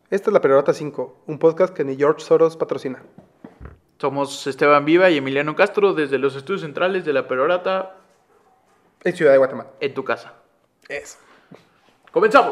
Esta es La Perorata 5, un podcast que ni George Soros patrocina. Somos Esteban Viva y Emiliano Castro desde los estudios centrales de La Perorata En Ciudad de Guatemala. en tu casa. Eso. ¡Comenzamos!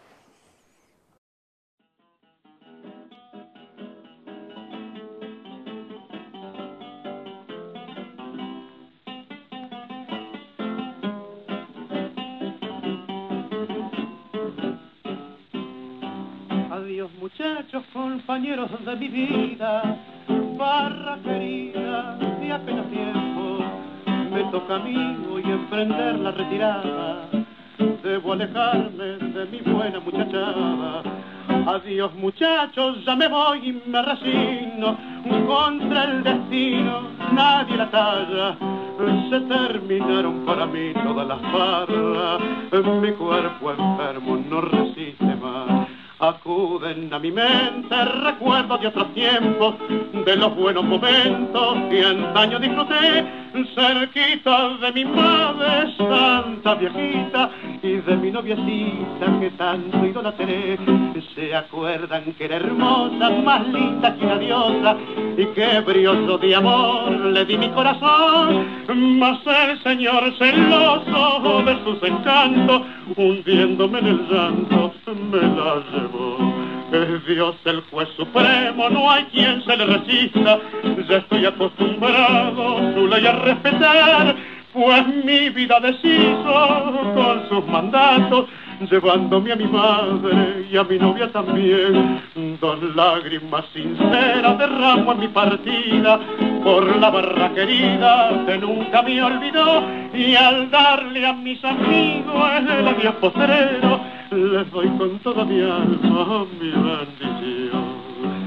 Adiós muchachos, compañeros de mi vida, barra querida, de apenas tiempo, me toca a mí hoy emprender la retirada, debo alejarme de mi buena muchachada. Adiós muchachos, ya me voy y me resigno, contra el destino nadie la talla, se terminaron para mí todas las farras, mi cuerpo enfermo no resiste más. Acuden a mi mente recuerdos de otros tiempos, de los buenos momentos que antaño disfruté, cerquita de mi madre santa viejita y de mi noviecita que tanto idolatré. Se acuerdan que era hermosa, más linda que una diosa, y que brioso de amor le di mi corazón, mas el señor celoso de sus encantos, hundiéndome en el llanto, me la llevó. Es Dios el juez supremo, no hay quien se le resista, ya estoy acostumbrado su ley a respetar, pues mi vida deshizo con sus mandatos, llevándome a mi madre y a mi novia también. Dos lágrimas sinceras derramo en mi partida por la barra querida que nunca me olvidó, y al darle a mis amigos el adiós postrero, les doy con toda mi alma mi bendición.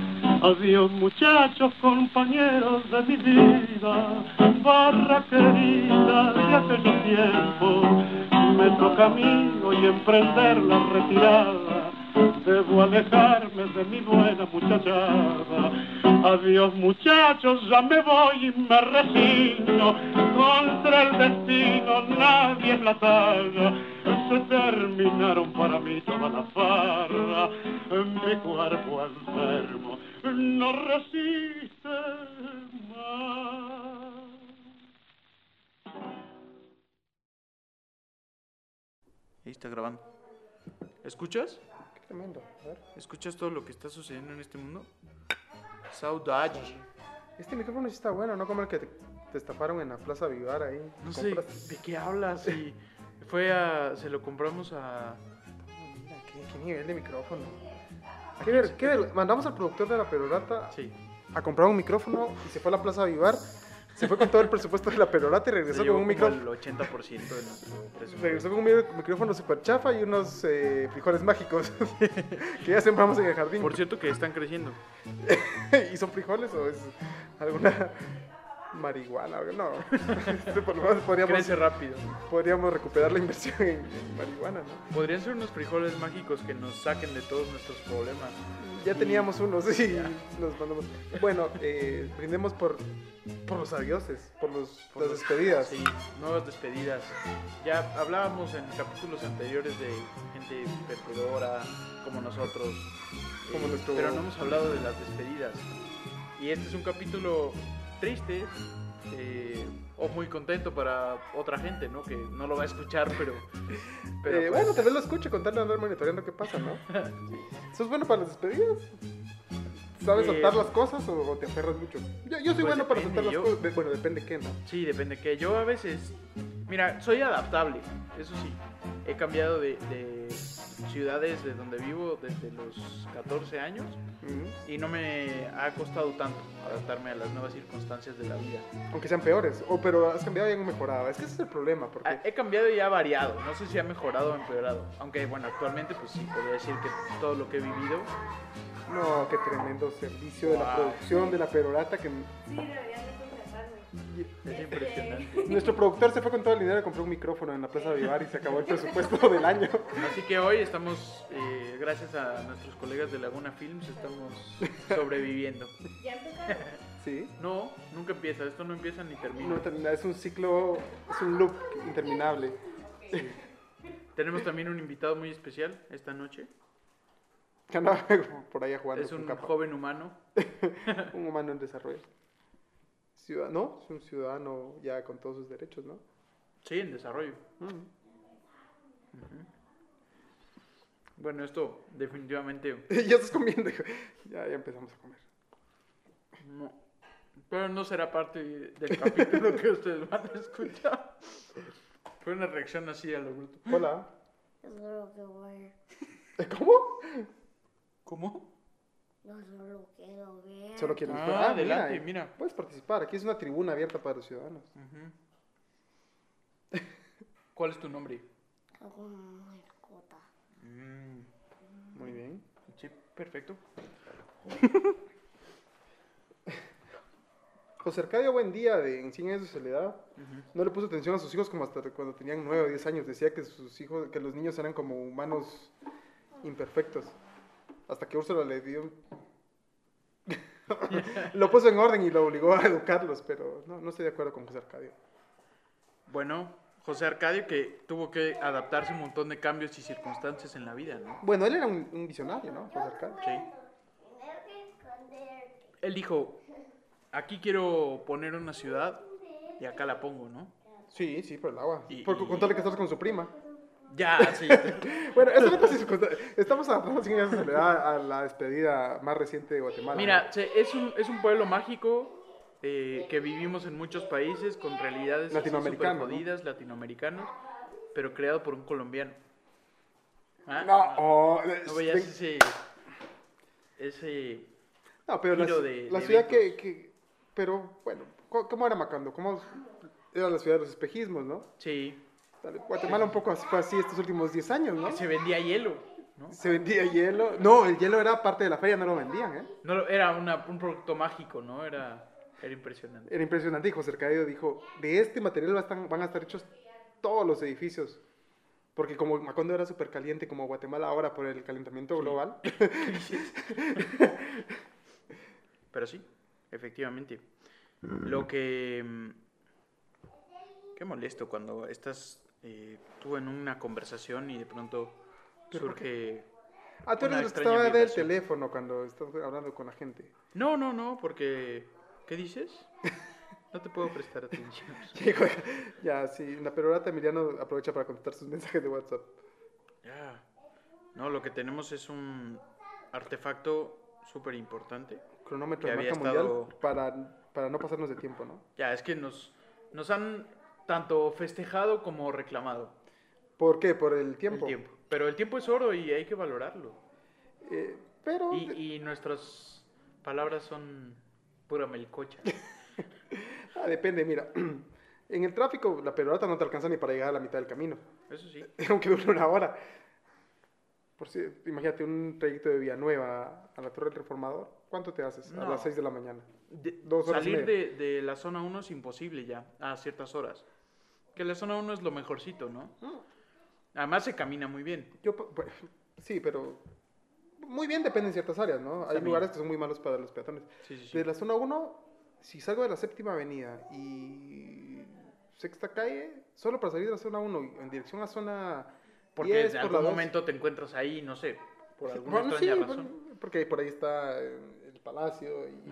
Adiós muchachos, compañeros de mi vida, barra querida de aquellos tiempos, me toca a mí hoy emprender la retirada, debo alejarme de mi buena muchachada. Adiós muchachos, ya me voy y me resigno, contra el destino nadie es la talla, se terminaron para mí todas las farras, mi cuerpo enfermo no resiste más. Ahí está grabando. ¿Escuchas? Qué tremendo. A ver. ¿Escuchas todo lo que está sucediendo en este mundo? Saudade. Este micrófono sí está bueno, no como el que te estafaron en la Plaza Vivar ahí. No sé de qué hablas. Y se lo compramos a... Mira, qué nivel de micrófono. Mandamos al productor de La Perorata Sí. a comprar un micrófono y se fue a la Plaza Vivar. Se fue con todo el presupuesto de La Perorata y regresó con un micrófono. El 80% de nuestro presupuesto. Regresó con un micrófono super chafa y unos frijoles mágicos que ya sembramos en el jardín. Por cierto que están creciendo. ¿Y son frijoles o es alguna marihuana? No. Por lo menos Crece rápido. podríamos recuperar la inversión en marihuana, ¿no? Podrían ser unos frijoles mágicos que nos saquen de todos nuestros problemas. Ya teníamos unos y nos mandamos. Bueno, brindemos por los adioses, por las despedidas. Sí, nuevas despedidas. Ya hablábamos en capítulos anteriores de gente perdedora, como nosotros. Como nuestro- Pero no hemos hablado de las despedidas. Y este es un capítulo triste, o muy contento para otra gente, ¿no? Que no lo va a escuchar, pero Bueno, tal vez lo escuche contarle a andar monitoreando qué pasa, ¿no? ¿Eso es bueno para las despedidas? ¿Sabes soltar las cosas o te aferras mucho? Yo soy Pues bueno para depende, soltar las cosas. Bueno, depende qué, ¿no? Sí, depende que yo a veces... Mira, soy adaptable, eso sí. He cambiado de ciudades de donde vivo desde los 14 años Ujú. y no me ha costado tanto adaptarme a las nuevas circunstancias de la vida. Aunque sean peores. Pero has cambiado y han mejorado. Es que ese es el problema, porque... He cambiado y ha variado, no sé si ha mejorado o empeorado. Aunque bueno, actualmente pues sí, podría decir que todo lo que he vivido... No, qué tremendo servicio de la Wow. producción de La Perorata que... Sí, deberían de contratarme. Es impresionante. Nuestro productor se fue con todo el dinero y compró un micrófono en la Plaza Vivar y se acabó el presupuesto del año. Así que hoy estamos, gracias a nuestros colegas de Laguna Films, estamos sobreviviendo. Ya empezaron. Sí. No, nunca empieza, esto no empieza ni termina. No termina, es un ciclo, es un loop interminable. Tenemos también un invitado muy especial esta noche. Que andaba por allá jugando Es con un capa. joven humano. Un humano en desarrollo. ¿No? Es un ciudadano ya con todos sus derechos, ¿no? Sí, en desarrollo. Mm. Bueno, esto definitivamente Ya estás comiendo, hijo. Ya empezamos a comer. no. Pero no será parte del capítulo que ustedes van a escuchar. Fue una reacción así a lo bruto. Hola. Solo que voy. ¿Cómo? ¿Cómo? No solo quiero ver. Solo quiero Adelante, mira. Puedes participar. Aquí es una tribuna abierta para los ciudadanos. Ujú. ¿Cuál es tu nombre? Como mascota. Muy bien. Sí, perfecto. José Arcadio Buendía, en 100 años de soledad, no le puso atención a sus hijos como hasta cuando tenían 9 o 10 años. Decía que sus hijos, que los niños eran como humanos imperfectos. Hasta que Úrsula le dio... lo puso en orden y lo obligó a educarlos, pero no estoy de acuerdo con José Arcadio. Bueno, José Arcadio que tuvo que adaptarse a un montón de cambios y circunstancias en la vida, ¿no? Bueno, él era un visionario, ¿no? José Arcadio. Sí. Él dijo, aquí quiero poner una ciudad y acá la pongo, ¿no? Sí, por el agua. Y- Por y- contarle que estás con su prima. Ya, sí. Bueno, eso no pasa estamos adaptando 100 años de soledad a la despedida más reciente de Guatemala. Mira, es un pueblo mágico que vivimos en muchos países con realidades así Latinoamericano, súper jodidas, latinoamericanos, pero creado por un colombiano. ¿Ah? No, ¿No veías ese no, pero giro la de ciudad eventos? pero bueno, ¿cómo era Macondo? ¿Cómo era la ciudad de los espejismos, no? Sí, Guatemala un poco fue así estos últimos 10 años, ¿no? que se vendía hielo, ¿no? Se vendía hielo. No, el hielo era parte de la feria, no lo vendían, ¿eh? No, era un producto mágico, ¿no? Era impresionante. Era impresionante y José Arcadio dijo, de este material van a estar hechos todos los edificios. Porque como Macondo era súper caliente, como Guatemala ahora por el calentamiento global. Pero sí, efectivamente. Lo que... Qué molesto cuando estás tú en una conversación y de pronto surge... Tú eres una el que extraña estaba del vibración. teléfono cuando estás hablando con la gente. No, porque... ¿Qué dices? No te puedo prestar atención. Hijo, ya, sí, la perorata Emiliano aprovecha para contestar sus mensajes de WhatsApp. Ya. No, lo que tenemos es un artefacto súper importante. Cronómetro Que de había marca mundial estado- para no pasarnos de tiempo, ¿no? Ya, es que nos han tanto festejado como reclamado ¿Por qué? Por el tiempo. el tiempo. Pero el tiempo es oro y hay que valorarlo. Pero Y nuestras palabras son pura melcocha. depende, mira. En el tráfico la perorata no te alcanza ni para llegar a la mitad del camino. Eso sí. Aunque dure una hora. Por si, imagínate un trayecto de Villanueva a la Torre del Reformador. ¿Cuánto te haces? A No. las 6 de la mañana. De- 2 horas y salir media. de la zona 1 es imposible ya a ciertas horas. Que la zona 1 es lo mejorcito, ¿no? Además se camina muy bien. Pues, sí, pero muy bien depende en ciertas áreas, ¿no? Hay También. lugares que son muy malos para los peatones. Sí. De la zona 1, si salgo de la séptima avenida y sexta calle, solo para salir de la zona 1 y en dirección a zona Porque 10 en por la algún 2. momento te encuentras ahí, no sé, por alguna Bueno, extraña sí, razón. bueno, porque por ahí está el palacio y...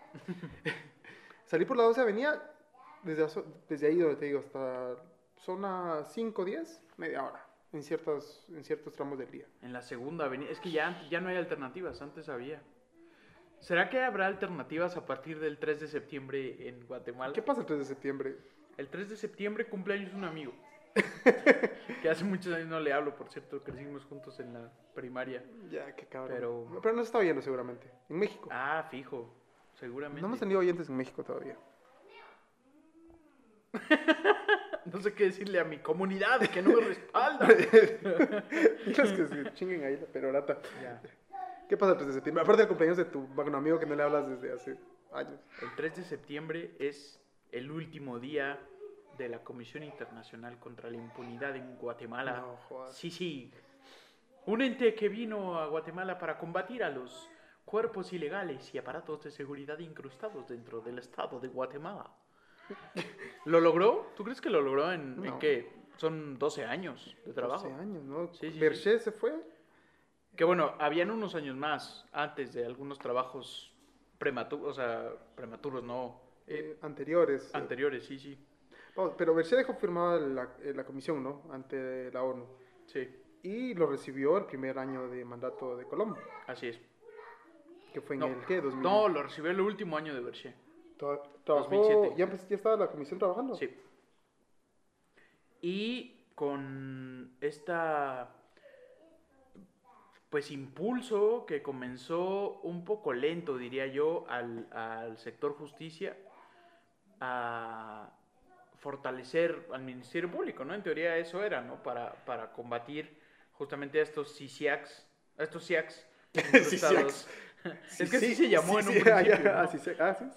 Salí por la 12 avenida, desde ahí donde te digo, hasta zona 5, 10, media hora, en ciertos tramos del día. En la segunda avenida. Es que ya no hay alternativas, antes había. ¿Será que habrá alternativas a partir del 3 de septiembre en Guatemala? ¿Qué pasa el 3 de septiembre? El 3 de septiembre cumpleaños un amigo. Que hace muchos años no le hablo, por cierto, crecimos juntos en la primaria. Ya, qué cabrón. Pero- Pero nos está oyendo seguramente, en México. Ah, fijo, seguramente. No hemos tenido oyentes en México todavía. No sé qué decirle a mi comunidad que no me respalda. Diles que se chinguen ahí la perorata. Ya. ¿Qué pasa el 3 de septiembre? Aparte del cumpleaños de tu magno amigo que no le hablas desde hace años. El 3 de septiembre es el último día de la Comisión Internacional contra la Impunidad en Guatemala. No, jodas. Sí. Un ente que vino a Guatemala para combatir a los cuerpos ilegales y aparatos de seguridad incrustados dentro del estado de Guatemala. ¿Lo logró? ¿Tú crees que lo logró en No. qué? Son 12 años de trabajo. 12 años, ¿no? Sí, sí, Berché se fue Que bueno, habían unos años más antes de algunos trabajos prematuros, o sea, prematuros, no, Anteriores. anteriores, sí, sí, Vamos, pero Bermejo firmaba la comisión, ¿no? Ante la ONU. sí, Y lo recibió el primer año de mandato de Colombo, así es. que fue en No, el, ¿qué? 2000. no, lo recibió el último año de Berché. Trabajó, 2007. ya estaba la comisión trabajando. Sí. Y con esta, pues, impulso que comenzó un poco lento, diría yo, al sector justicia, a fortalecer al Ministerio Público, ¿no? En teoría eso era, ¿no? Para combatir justamente a estos CISIACs, a estos CIACs incrustados. Es que así se llamó en un principio, ¿no? sí.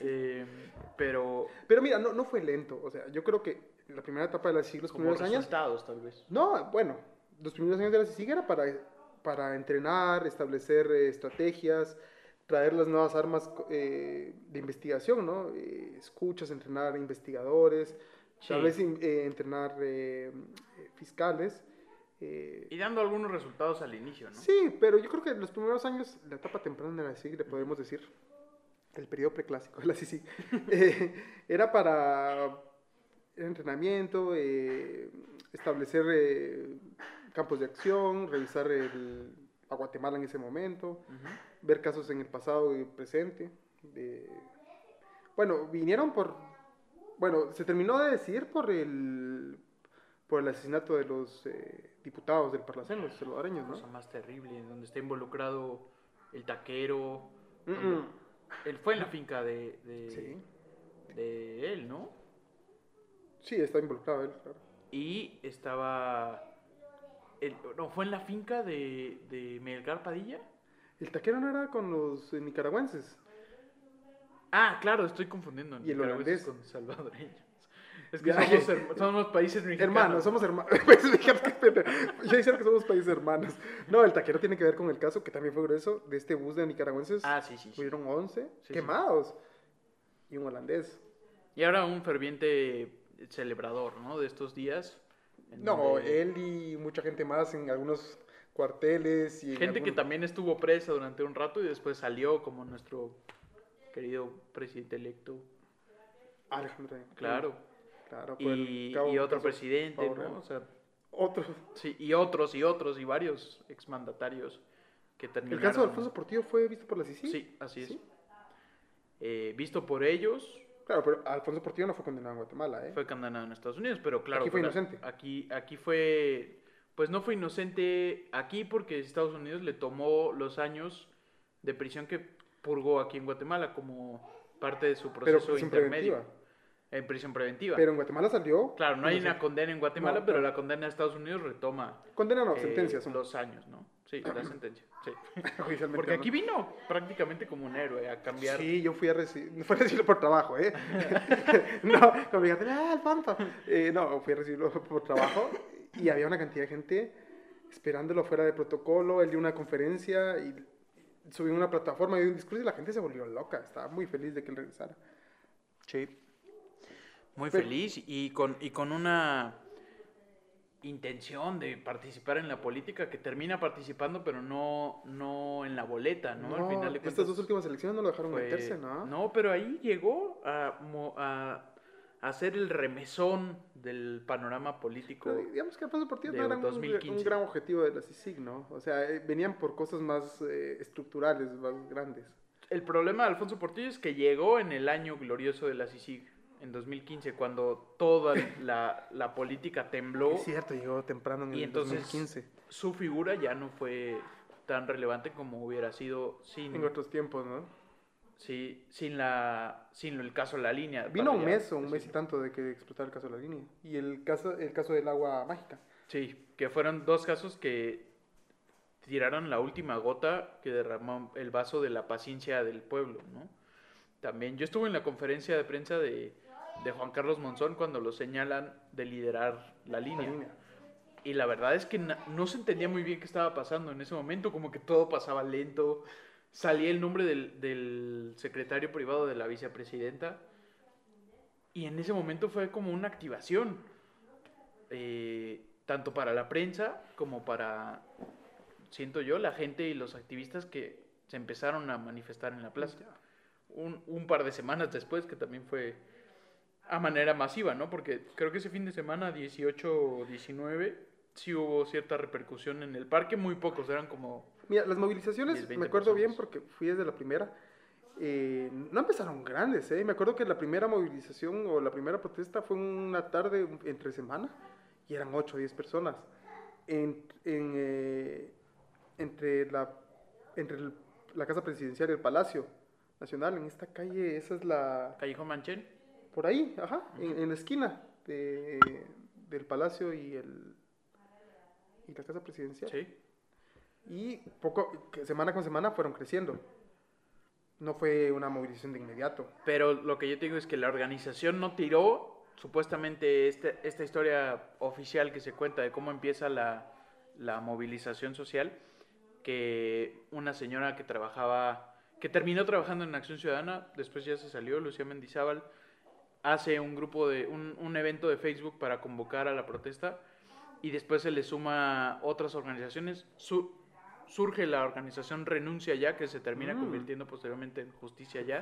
Pero Pero mira, no fue lento. O sea, yo creo que la primera etapa de la CICIG, los como primeros años. resultados, tal vez. No, bueno, los primeros años de la CICIG era para entrenar, establecer estrategias, traer las nuevas armas de investigación, ¿no? Escuchas, entrenar investigadores, Sí. tal vez entrenar fiscales. Y dando algunos resultados al inicio, ¿no? Sí, pero yo creo que los primeros años, la etapa temprana de la CICIG, le podemos decir, el periodo preclásico de la CICIG, era para entrenamiento, establecer campos de acción, revisar a Guatemala en ese momento, ver casos en el pasado y presente. Bueno, se terminó de decidir por el asesinato de los diputados del Parlacén, los salvadoreños, Cosa ¿no? más terrible, donde está involucrado el taquero. Mm-mm. Él fue en la finca Sí. de él, ¿no? Sí, está involucrado él, claro. Y estaba... no, fue en la finca de Melgar Padilla. El taquero no era con los nicaragüenses. Ah, claro, estoy confundiendo Y el nicaragüenses holandés. con salvadoreños. Es que Ya, somos países mexicanos. Hermanos, somos hermanos. Países mexicanos, qué pena. Ya dicen que somos países hermanos. No, el taquero tiene que ver con el caso, que también fue grueso, de este bus de nicaragüenses. Ah, sí, sí, sí. Hubieron 11 Sí, quemados. Y un holandés. Y ahora un ferviente celebrador, ¿no? De estos días. en No, donde- él y mucha gente más en algunos cuarteles. Y en Gente que algunos- también estuvo presa durante un rato y después salió como nuestro querido presidente electo. Alejandro. Claro. Claro, por el Y otro caso presidente, Favorel. ¿no? O sea, Otro. sí, y otros, y varios exmandatarios que El terminaron. caso de Alfonso Portillo fue visto por la CICIG. Sí, así es. ¿Sí? Visto por ellos, Claro, pero Alfonso Portillo no fue condenado en Guatemala, ¿eh? fue condenado en Estados Unidos, pero claro. Aquí fue pero inocente. Aquí fue, pues no fue inocente aquí porque Estados Unidos le tomó los años de prisión que purgó aquí en Guatemala como parte de su Pero proceso sin intermedio. preventiva. En prisión preventiva. Pero en Guatemala salió. Claro, no hay una inocente. condena en Guatemala, No, pero claro. la condena de Estados Unidos retoma Condena no, sentencias son. los años, ¿no? Sí, la sentencia. Sí. Oficialmente, Porque ¿no? aquí vino prácticamente como un héroe a cambiar. Sí, yo fui a recibirlo por trabajo, ¿eh? No, como me dijeron, Alfonso. No, fui a recibirlo por trabajo y había una cantidad de gente esperándolo fuera de protocolo. Él dio una conferencia y subió a una plataforma y dio un discurso y la gente se volvió loca. Estaba muy feliz de que él regresara. Sí. Muy Pero- feliz y con una intención de participar en la política que termina participando, pero no en la boleta, ¿no? Al final de estas cuentas. dos últimas elecciones no lo dejaron fue- meterse, ¿no? No, pero ahí llegó a hacer el remesón del panorama político. Pero digamos que Alfonso Portillo de no era un 2015. gran objetivo de la CICIG, ¿no? O sea, venían por cosas más estructurales, más grandes. El problema de Alfonso Portillo es que llegó en el año glorioso de la CICIG, en 2015, cuando toda la política tembló. Es cierto, llegó temprano en Y el entonces 2015. su figura ya no fue tan relevante como hubiera sido sin, En otros tiempos, ¿no? sí, sin el caso de la línea. Vino para un ya mes o un mes y decirlo. tanto de que explotara el caso de la línea. Y el caso del agua mágica. Sí, que fueron dos casos que tiraron la última gota que derramó el vaso de la paciencia del pueblo, ¿no? También yo estuve en la conferencia de prensa de Juan Carlos Monzón cuando lo señalan de liderar la línea. Y la verdad es que no se entendía muy bien qué estaba pasando en ese momento, como que todo pasaba lento. Salía el nombre del secretario privado de la vicepresidenta. Y en ese momento fue como una activación, tanto para la prensa como para siento yo, la gente y los activistas que se empezaron a manifestar en la plaza. Un par de semanas después, que también fue a manera masiva, ¿no? Porque creo que ese fin de semana, 18 o 19, sí hubo cierta repercusión en el parque, muy pocos, eran como... Mira, las movilizaciones, 10, 20 me acuerdo bien personas. porque fui desde la primera. No empezaron grandes, ¿eh? Me acuerdo que la primera movilización o la primera protesta fue una tarde entre semana y eran 8 o 10 personas. Entre la Casa Presidencial y el Palacio Nacional, en esta calle, esa es la... Callejón Manchén. Por ahí, ajá, en la esquina del Palacio y la Casa Presidencial. Sí. Y semana con semana fueron creciendo. No fue una movilización de inmediato. Pero lo que yo te digo es que la organización no tiró, supuestamente esta historia oficial que se cuenta de cómo empieza la movilización social, que una señora que terminó trabajando en Acción Ciudadana, después ya se salió, Lucía Mendizábal, hace un evento de Facebook para convocar a la protesta y después se le suma otras organizaciones. Surge la organización Renuncia Ya, que se termina convirtiendo posteriormente en Justicia Ya,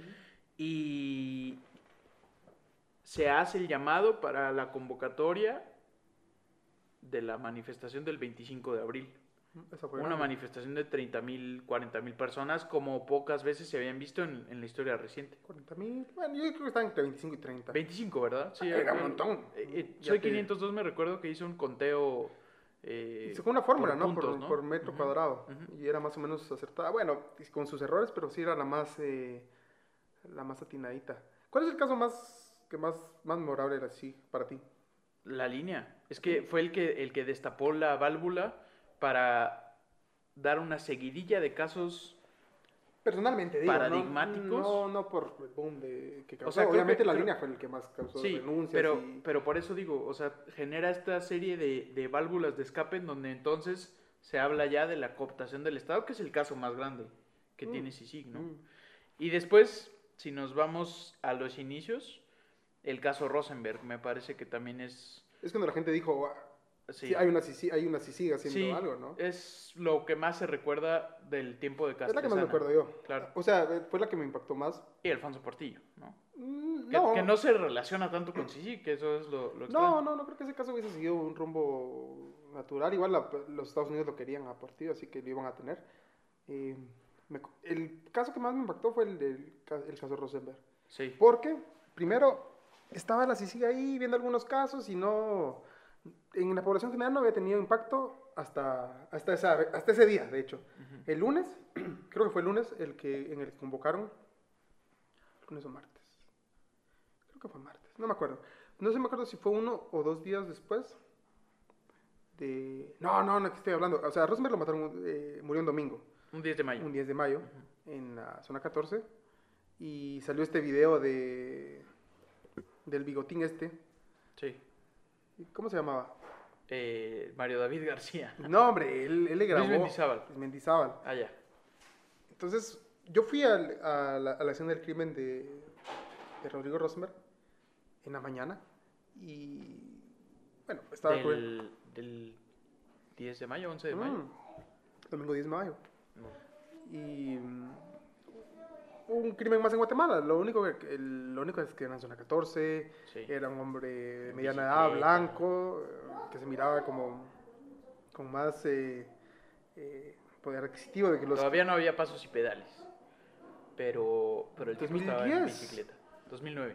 y se hace el llamado para la convocatoria de la manifestación del 25 de abril. Esa fue Una grande. manifestación de 30,000, 40,000 personas, como pocas veces se habían visto en la historia reciente. 40,000. Bueno, yo creo que están entre 25 y 30. 25, ¿verdad? Sí, Era un montón. Soy 502, me recuerdo que hizo un conteo. Y sacó una fórmula, por ¿no? puntos, ¿no? Por metro cuadrado. Y era más o menos acertada. Bueno, con sus errores, pero sí era la más atinadita. ¿Cuál es el caso más memorable era así para ti? La línea. Es que fue el que destapó la válvula para dar una seguidilla de casos. Personalmente, digo, Paradigmáticos. No por el boom que causó. O sea, creo obviamente que- la creo- línea fue el que más causó Sí, denuncias. pero por eso digo, o sea, genera esta serie de válvulas de escape en donde entonces se habla ya de la cooptación del Estado, que es el caso más grande que tiene CICIG, ¿no? Y después, si nos vamos a los inicios, el caso Rosenberg, me parece que también es... Es cuando la gente dijo, "Ah, Sí, sí, hay una CICIG haciendo sí, algo, ¿no? es lo que más se recuerda del tiempo de Es la Castresana. que más me acuerdo yo. Claro. O sea, fue la que me impactó más. Y Alfonso Portillo, ¿no? No. Que no se relaciona tanto con CICIG, que eso es lo extraño. No creo que ese caso hubiese seguido un rumbo natural. Igual los Estados Unidos lo querían a partido, así que lo iban a tener. El caso que más me impactó fue el caso Rosenberg. Sí. Porque, primero, estaba la CICIG ahí viendo algunos casos y no... En la población general no había tenido impacto hasta ese día, de hecho. El lunes, creo que fue el lunes, en el que convocaron. ¿Lunes o martes? Creo que fue martes, no me acuerdo. No sé, me acuerdo si fue 1 o 2 días después de... No, que estoy hablando. O sea, Rosenberg lo mataron, murió un domingo. Un 10 de mayo. Un 10 de mayo, en la zona 14. Y salió este video del bigotín este. Sí. ¿Cómo se llamaba? Mario David García. No, hombre, él le grabó. Luis Mendizábal. Luis Mendizábal. Ah, ya. Entonces, yo fui a la escena del crimen de Rodrigo Rosenberg en la mañana. Y, bueno, estaba Del 10 de mayo, 11 de mayo. Domingo 10 de mayo. Y un crimen más en Guatemala. Lo único es que era en zona 14, Sí. era un hombre de En mediana edad, bicicleta. blanco, que se miraba como con más poder adquisitivo de que los... Todavía no había pasos y pedales. Pero el tipo estaba en 2010. bicicleta. 2009.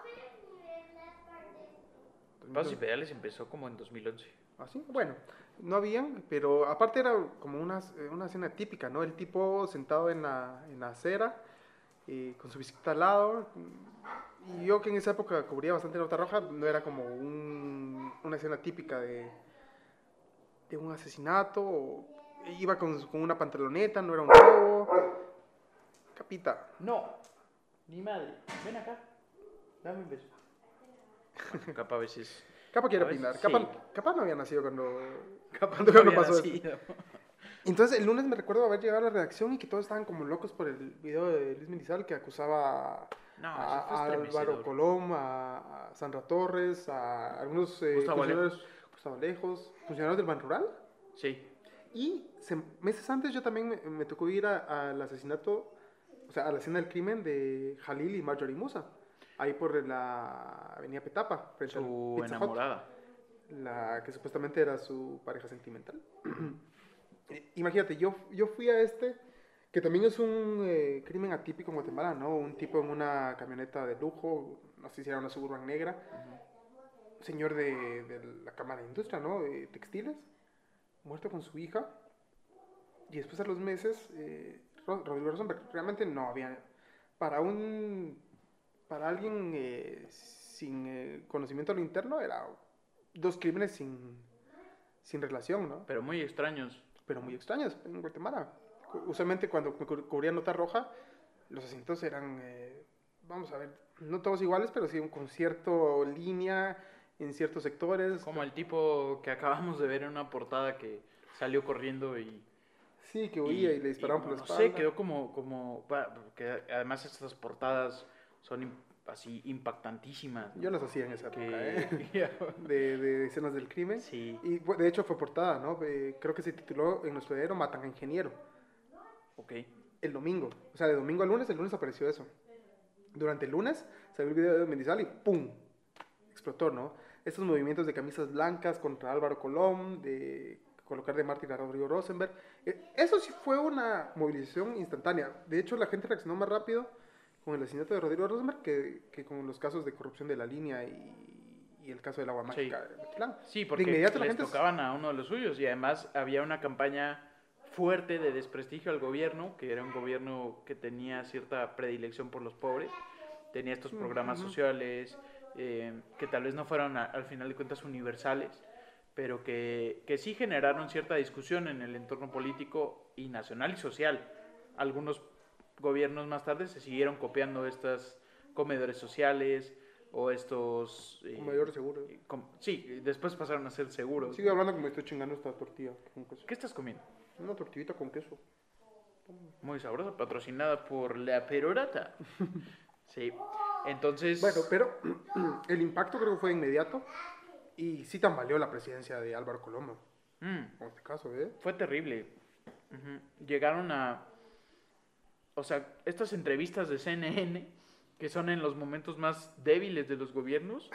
Pasos y pedales empezó como en 2011. ¿Así? Bueno, no habían, pero aparte era como una escena típica, ¿no? El tipo sentado en la acera, con su bicicleta al lado. Y yo que en esa época cubría bastante nota roja, no era como una escena típica de un asesinato. Iba con una pantaloneta, no era un robo. Capita. No, ni madre. Ven acá. Dame un beso. Capaz a veces. Capa quiere A veces opinar. sí. Capaz no había nacido cuando Capaz cuando había pasó esto. nacido. Entonces el lunes me recuerdo haber llegado a la redacción y que todos estaban como locos por el video de Luis Mendizábal que acusaba No, eso fue a Álvaro estremecedor. Colom, a Sandra Torres, a algunos Gustavo funcionarios, Gustavo Alejos, funcionarios del Ban Rural, Sí. Y meses antes yo también me tocó ir al asesinato, o sea, a la escena del crimen de Jalil y Marjorie Musa, ahí por la avenida Petapa, frente al Su Pizza Hut, enamorada. la que supuestamente era su pareja sentimental. Imagínate, yo fui a este, que también es un crimen atípico en Guatemala, ¿no? Un tipo en una camioneta de lujo, no sé si era una Suburban negra, señor de la Cámara de Industria, ¿no? De textiles, muerto con su hija. Y después a los meses, Rodrigo Rosenberg, realmente no había, para alguien sin conocimiento de lo interno, era dos crímenes sin relación, ¿no? Pero muy extraños. Pero muy extraños en Guatemala. Usualmente cuando me cubría nota roja, los asientos eran, vamos a ver, no todos iguales, pero sí con cierta línea en ciertos sectores. Como el tipo que acabamos de ver en una portada que salió corriendo y... Sí, que huía y le disparaban por la no espalda. sé, quedó que además estas portadas son así impactantísimas. Yo las hacía en esa época, Que... de escenas del crimen. Sí. Y de hecho fue portada, ¿no? Creo que se tituló En nuestro heredero matan a ingeniero. Ok. El domingo. O sea, de domingo a lunes, el lunes apareció eso. Durante el lunes salió el video de Mendizábal y ¡pum! Explotó, ¿no? Estos movimientos de camisas blancas contra Álvaro Colón, de colocar de mártir a Rodrigo Rosenberg. Eso sí fue una movilización instantánea. De hecho, la gente reaccionó más rápido con el asesinato de Rodrigo Rosenberg que con los casos de corrupción de la línea y el caso del agua mágica de Bequilán. Sí, porque de inmediato la les gente tocaban a uno de los suyos y además había una campaña fuerte de desprestigio al gobierno, que era un gobierno que tenía cierta predilección por los pobres, tenía estos programas sociales que tal vez no fueron al final de cuentas universales, pero que sí generaron cierta discusión en el entorno político y nacional y social. Algunos gobiernos más tarde se siguieron copiando estas comedores sociales o estos... comedores seguros. Sí, después pasaron a ser seguros. Sigue hablando como estoy chingando esta tortilla con queso. ¿Qué estás comiendo? Una tortillita con queso. Muy sabrosa, patrocinada por La Perorata. Sí, entonces... Bueno, pero el impacto creo que fue inmediato y sí tambaleó la presidencia de Álvaro Colombo. En este caso, Fue terrible. Llegaron a... O sea, estas entrevistas de CNN, que son en los momentos más débiles de los gobiernos,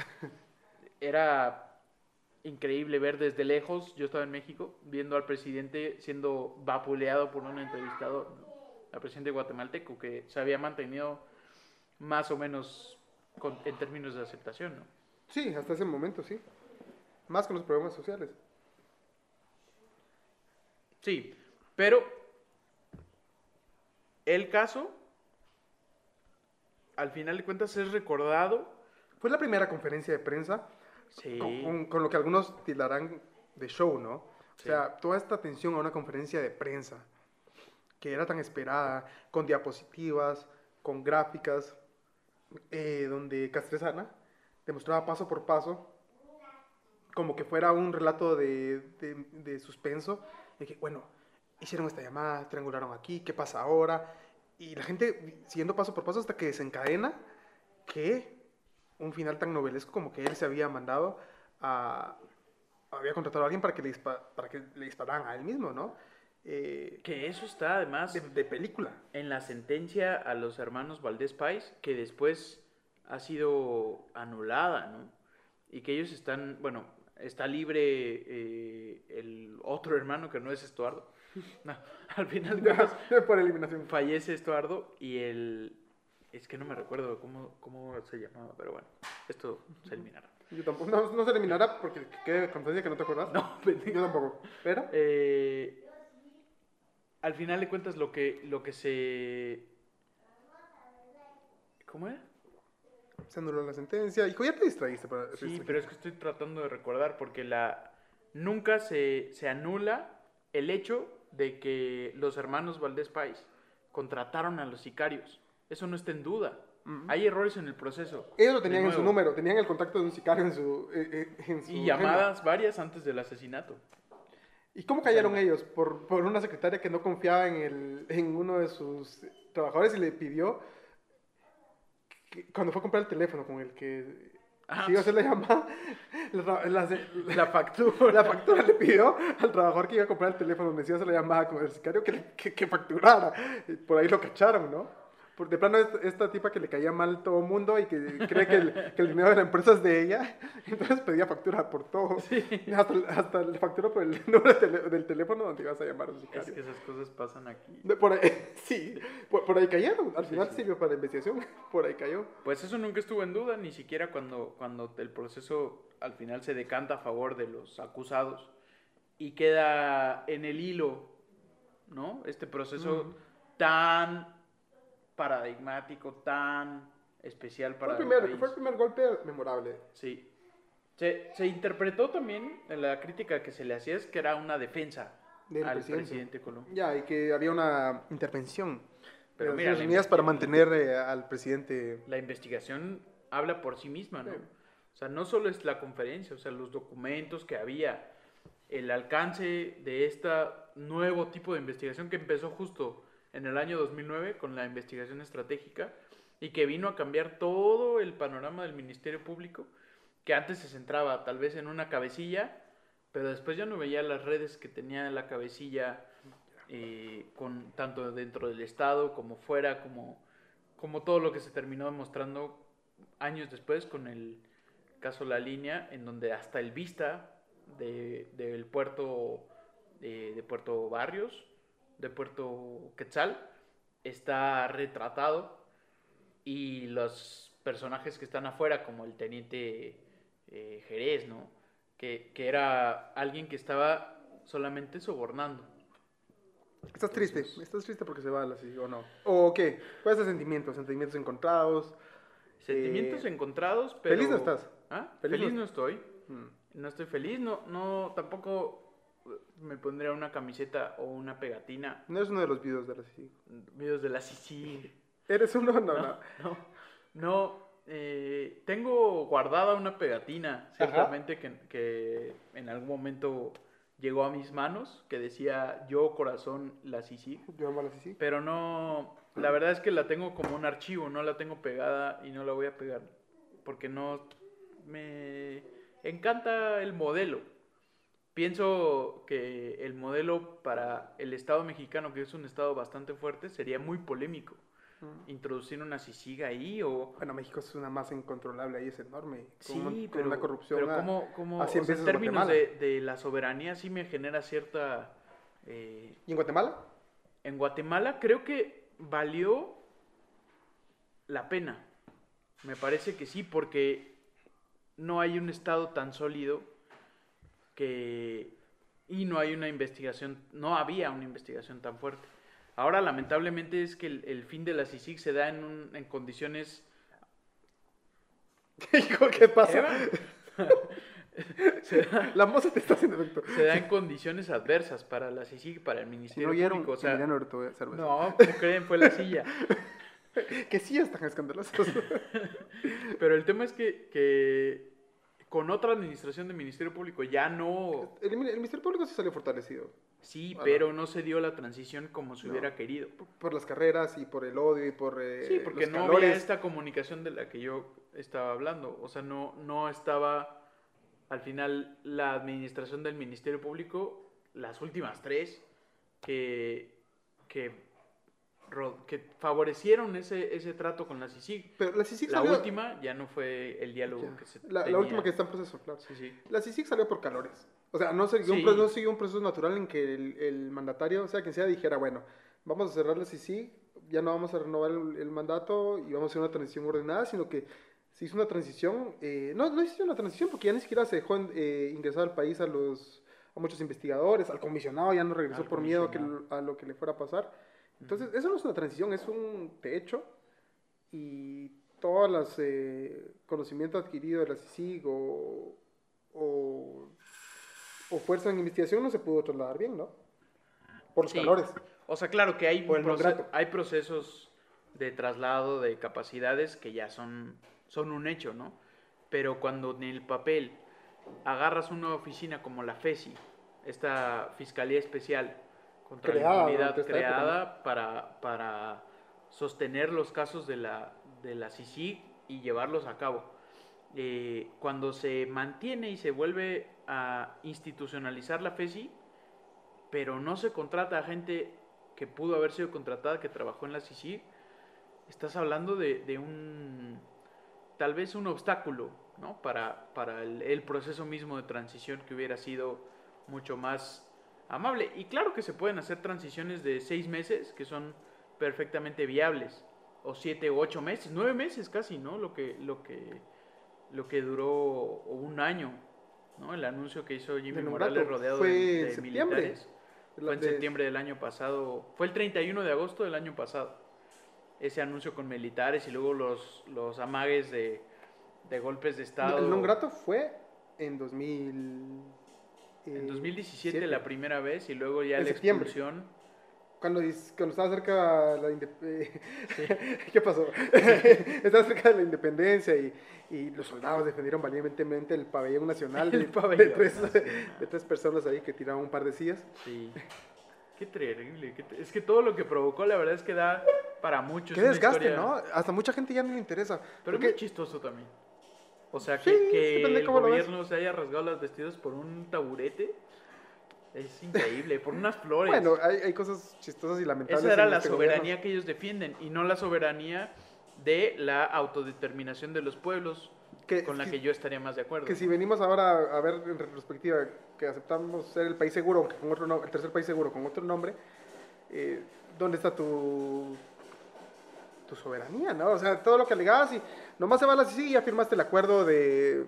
era increíble ver desde lejos, yo estaba en México, viendo al presidente siendo vapuleado por un entrevistador, al presidente guatemalteco, que se había mantenido más o menos en términos de aceptación, ¿no? Sí, hasta ese momento, sí. Más con los problemas sociales. Sí, pero el caso, al final de cuentas, es recordado. Fue la primera conferencia de prensa Sí. con lo que algunos tildarán de show, ¿no? O Sí. sea, toda esta atención a una conferencia de prensa que era tan esperada, con diapositivas, con gráficas, donde Castresana demostraba paso por paso, como que fuera un relato de suspenso, de que, bueno, hicieron esta llamada, triangularon aquí, ¿qué pasa ahora? Y la gente siguiendo paso por paso hasta que desencadena que un final tan novelesco como que él se había mandado había contratado a alguien para que le dispararan a él mismo, ¿no? Que eso está además de película. en la sentencia a los hermanos Valdés Pais, que después ha sido anulada, ¿no? Y que ellos están, bueno, está libre el otro hermano que no es Estuardo. No, al final de cuentas, Por eliminación. fallece Estuardo y es que no me recuerdo cómo se llamaba, pero bueno, esto se eliminará. Yo tampoco, no se eliminará porque quede constancia que no te acuerdas. No, pendejo. Yo tampoco. Pero al final de cuentas lo que se... ¿Cómo era? se anuló la sentencia. Hijo, ya te distraíste. Sí, pero es que estoy tratando de recordar porque nunca se anula el hecho de que los hermanos Valdés Pais contrataron a los sicarios. Eso no está en duda. Hay errores en el proceso. Ellos lo tenían De en su nuevo. número, tenían el contacto de un sicario en su Y llamadas varias antes del asesinato. ¿Y cómo cayeron ellos? Por una secretaria que no confiaba en uno de sus trabajadores y le pidió, cuando fue a comprar el teléfono con el que Sí, iba a hacer la llamada. La factura. La factura le pidió al trabajador que iba a comprar el teléfono donde se iba a hacer la llamada con el sicario que facturara. Y por ahí lo cacharon, ¿no? De plano, esta tipa que le caía mal todo el mundo y que cree que el dinero de la empresa es de ella, entonces pedía factura por todo. Sí. Hasta le facturó por el número del teléfono donde ibas a llamar a un Es sicario. que esas cosas pasan aquí. Por ahí, sí, por ahí cayeron. Al final sí. sirvió para la investigación. Por ahí cayó. Pues eso nunca estuvo en duda, ni siquiera cuando el proceso al final se decanta a favor de los acusados y queda en el hilo, ¿no? Este proceso tan paradigmático, tan especial para el país. Fue el primer golpe memorable. Sí. Se interpretó también en la crítica que se le hacía es que era una defensa Del al presidente. presidente Colombo. Ya, y que había una intervención Pero de mira, Estados la Unidos para investigación- mantener al presidente. La investigación habla por sí misma, ¿no? Sí. O sea, no solo es la conferencia, o sea, los documentos que había, el alcance de este nuevo tipo de investigación que empezó justo en el año 2009 con la investigación estratégica y que vino a cambiar todo el panorama del Ministerio Público, que antes se centraba tal vez en una cabecilla, pero después ya no veía las redes que tenía la cabecilla con tanto dentro del Estado como fuera, como todo lo que se terminó demostrando años después con el caso La Línea, en donde hasta el vista del puerto de Puerto Barrios, de Puerto Quetzal, está retratado y los personajes que están afuera, como el teniente Jerez, ¿no? Que era alguien que estaba solamente sobornando. ¿Estás triste? ¿Estás triste porque se va así o no? ¿O qué? ¿Cuál es el sentimiento? ¿Sentimientos encontrados? Sentimientos encontrados, pero... ¿Feliz no estás? ¿Ah? ¿Feliz Feliz no- no estoy. Mm. No estoy feliz, no, tampoco me pondría una camiseta o una pegatina. No es uno de los videos de la CICIG. Videos de la Sisi. ¿Eres uno? No. No, tengo guardada una pegatina, ciertamente, que en algún momento llegó a mis manos, que decía yo, corazón, la Sisi. Yo amo a la CICIG. Pero no, la verdad es que la tengo como un archivo, no la tengo pegada y no la voy a pegar, porque no me encanta el modelo. Pienso que el modelo para el Estado mexicano, que es un Estado bastante fuerte, sería muy polémico. Introducir una CICIG ahí o... Bueno, México es una masa incontrolable ahí, es enorme. Sí, con pero, una corrupción pero como a 100 o sea, veces en términos Guatemala. de la soberanía sí me genera cierta... ¿Y en Guatemala? En Guatemala creo que valió la pena. Me parece que sí, porque no hay un Estado tan sólido y no hay una investigación, no había una investigación tan fuerte. Ahora, lamentablemente, es que el fin de la CICIG se da en condiciones... Hijo, ¿qué pasa? se, da, La moza te está haciendo efecto. se da en condiciones adversas para la CICIG, para el Si Ministerio no oyeron, Público. O sea, Emiliano Hurtado cerveza. no, como creen, fue la silla. Que sí están escandalosos. Pero el tema es que con otra administración del Ministerio Público ya no... El Ministerio Público sí salió fortalecido. Sí, Bueno. pero no se dio la transición como se No. hubiera querido. Por las carreras y por el odio y por Sí, porque los no calores. había esta comunicación de la que yo estaba hablando. O sea, no estaba al final la administración del Ministerio Público, las últimas tres, que favorecieron ese trato con la CICIG. Pero la CICIG La salió... última ya no fue el diálogo Ya. que se La tenía. última que está en proceso, claro. Sí, sí. La CICIG salió por calores. O sea, no siguió, Sí. no siguió un proceso natural en que el mandatario, o sea, quien sea, dijera, bueno, vamos a cerrar la CICIG, ya no vamos a renovar el mandato y vamos a hacer una transición ordenada, sino que se hizo una transición, no hizo una transición porque ya ni siquiera se dejó ingresar al país a muchos investigadores, al comisionado ya no regresó Al por miedo comisionado. a lo que le fuera a pasar. Entonces, eso no es una transición, es un techo y todos los conocimientos adquiridos de la CICIG o fuerza en investigación no se pudo trasladar bien, ¿no? Por los Sí. calores. O sea, claro que hay, Por el maltrato. hay procesos de traslado de capacidades que ya son un hecho, ¿no? Pero cuando en el papel agarras una oficina como la FESI, esta Fiscalía Especial contra Creada la Impunidad, durante esta creada para sostener los casos de la CICIG y llevarlos a cabo. cuando se mantiene y se vuelve a institucionalizar la FESI, pero no se contrata a gente que pudo haber sido contratada, que trabajó en la CICIG, estás hablando de un, tal vez un obstáculo, ¿no? Para el proceso mismo de transición, que hubiera sido mucho más amable. Y claro que se pueden hacer transiciones de 6 meses, que son perfectamente viables, o 7 o 8 meses, 9 meses casi, ¿no? Lo que duró, o un año, ¿no? El anuncio que hizo Jimmy De Morales Nombrato rodeado fue en de septiembre. militares. Fue en septiembre del año pasado, fue el 31 de agosto del año pasado, ese anuncio con militares y luego los amagues de golpes de Estado. El non grato fue en 2000. En 2017 la primera vez y luego ya en la septiembre. expulsión. Cuando estaba cerca la Sí. ¿Qué pasó? Estaba cerca de la independencia y los soldados defendieron valientemente el pabellón nacional El pabellón nacional. de 3 personas ahí que tiraban un par de sillas. Sí. Qué terrible. Es que todo lo que provocó, la verdad es que da para muchos. Qué una desgaste, historia, ¿no? Hasta mucha gente ya no le interesa. Pero es Porque- muy chistoso también. O sea, Sí, que depende de el cómo lo gobierno se haya rasgado las vestidas por un taburete. Es increíble, por unas flores. Bueno, hay cosas chistosas y lamentables. Esa era en la este soberanía gobierno. que ellos defienden y no la soberanía de la autodeterminación de los pueblos, con la que yo estaría más de acuerdo. Que si venimos ahora a ver en retrospectiva que aceptamos ser el país seguro, aunque con otro el tercer país seguro con otro nombre, ¿dónde está tu soberanía, no? O sea, todo lo que alegabas y nomás se va a la CICIG y ya firmaste el acuerdo del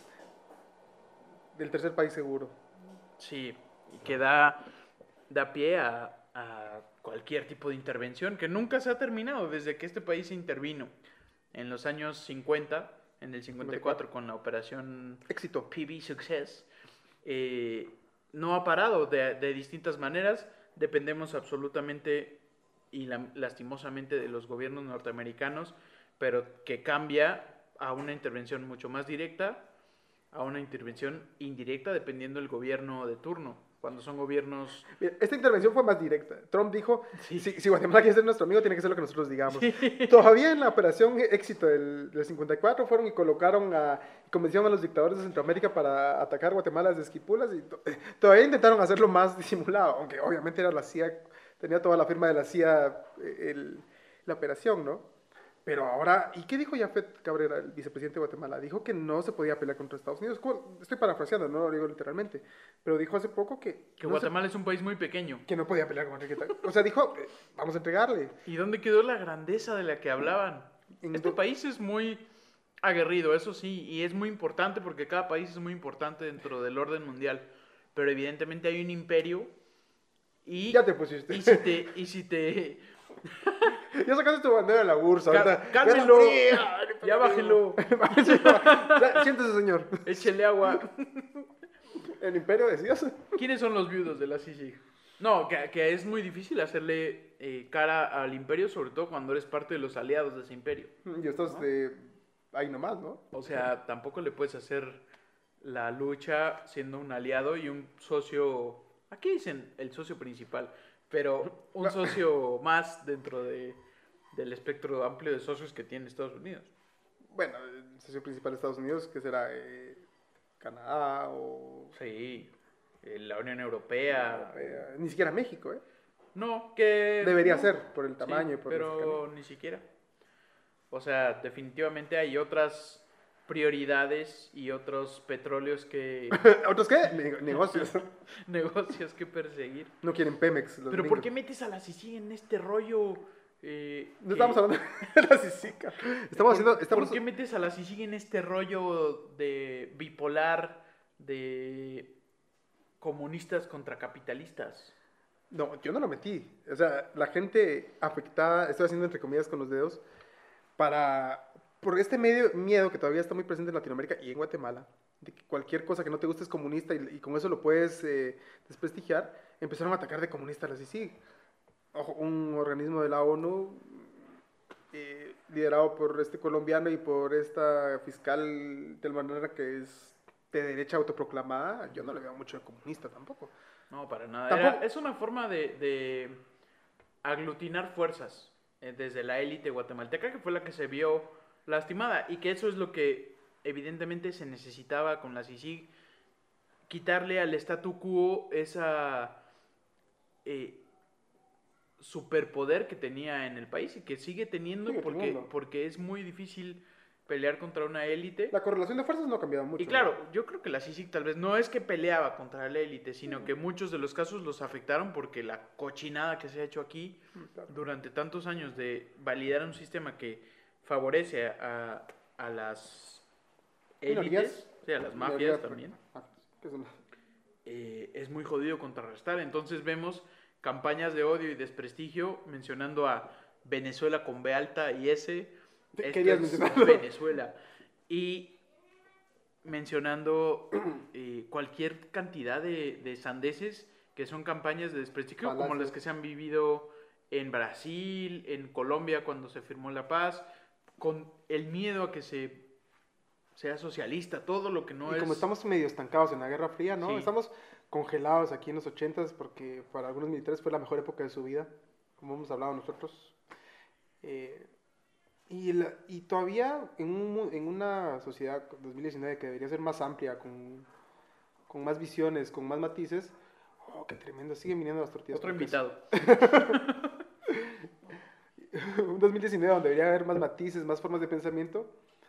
tercer país seguro. Sí, y que da pie a cualquier tipo de intervención que nunca se ha terminado desde que este país se intervino en los años 50, en el 54 con la operación Éxito. PB Success. No ha parado de distintas maneras. Dependemos absolutamente y lastimosamente de los gobiernos norteamericanos, pero que cambia a una intervención mucho más directa, a una intervención indirecta dependiendo del gobierno de turno. Cuando son gobiernos... Mira, esta intervención fue más directa. Trump dijo, Sí. si Guatemala quiere ser nuestro amigo, tiene que ser lo que nosotros digamos. Sí. Todavía en la operación Éxito del 54 fueron y colocaron convencieron a los dictadores de Centroamérica para atacar Guatemala desde Esquipulas y todavía intentaron hacerlo más disimulado, aunque obviamente era la CIA, tenía toda la firma de la CIA la operación, ¿no? Pero ahora, ¿y qué dijo Jafet Cabrera, el vicepresidente de Guatemala? Dijo que no se podía pelear contra Estados Unidos. Estoy parafraseando, no lo digo literalmente, pero dijo hace poco que no Guatemala es un país muy pequeño. que no podía pelear contra O sea, dijo, vamos a entregarle. ¿Y dónde quedó la grandeza de la que hablaban? Este país es muy aguerrido, eso sí, y es muy importante porque cada país es muy importante dentro del orden mundial. Pero evidentemente hay un imperio y... Ya te pusiste. Y si te Ya sacaste tu bandera de la URSS. ahorita. cálmenlo. Ya Ya bájenlo. Siéntese, señor. Échele agua. El imperio decías. ¿Quiénes son los viudos de la CICIG? No, que es muy difícil hacerle cara al imperio, sobre todo cuando eres parte de los aliados de ese imperio. Y estos ahí nomás, ¿no? O sea, tampoco le puedes hacer la lucha siendo un aliado y un socio, aquí dicen el socio principal, pero un socio más dentro del espectro amplio de socios que tiene Estados Unidos. Bueno, el socio principal de Estados Unidos, que será Canadá o... Sí, la Unión Europea. Ni siquiera México, ¿eh? No, que... Debería no. ser, por el Sí, tamaño y por la pero cercanía. ni siquiera. O sea, definitivamente hay otras prioridades y otros petróleos que... ¿Otros qué? Negocios. negocios que perseguir. No quieren Pemex. Los Pero gringos. ¿por qué metes a la CICIG en este rollo? No estamos hablando de la CICICA. ¿Por qué metes a la CICIG en este rollo de bipolar, de comunistas contra capitalistas? No, yo no lo metí. O sea, la gente afectada, estoy haciendo entre comillas con los dedos, por este miedo que todavía está muy presente en Latinoamérica y en Guatemala, de que cualquier cosa que no te guste es comunista y con eso lo puedes desprestigiar, empezaron a atacar de comunista a la CICIG. Ojo, un organismo de la ONU liderado por este colombiano y por esta fiscal del manera que es de derecha autoproclamada. Yo no le veo mucho de comunista tampoco. No, para nada. Tampoco- Es una forma de aglutinar fuerzas desde la élite guatemalteca, que fue la que se vio lastimada, y que eso es lo que evidentemente se necesitaba con la CICIG quitarle al statu quo esa superpoder que tenía en el país y que sigue teniendo Sigue teniendo. porque es muy difícil pelear contra una élite. La correlación de fuerzas no ha cambiado mucho. Y claro, yo creo que la CICIG tal vez no es que peleaba contra la élite, sino que muchos de los casos los afectaron porque la cochinada que se ha hecho aquí Claro. durante tantos años de validar un sistema que favorece a las Minorías. élites, o sea, a las mafias Minorías, también, ¿qué son? es muy jodido contrarrestar. Entonces vemos campañas de odio y desprestigio mencionando a Venezuela con B alta y S. Esto Querías es mencionarlo. Venezuela. Y mencionando cualquier cantidad de sandeces que son campañas de desprestigio, como Falacias. las que se han vivido en Brasil, en Colombia cuando se firmó la paz, con el miedo a que sea socialista, todo lo que no Y es... como estamos medio estancados en la Guerra Fría, ¿no? Sí. Estamos congelados aquí en los 80s porque para algunos militares fue la mejor época de su vida, como hemos hablado nosotros. Y todavía en una sociedad 2019 que debería ser más amplia, con más visiones, con más matices, oh, qué tremendo, siguen viniendo las tortillas. Otro con queso. invitado. Un 2019 donde debería haber más matices, más formas de pensamiento.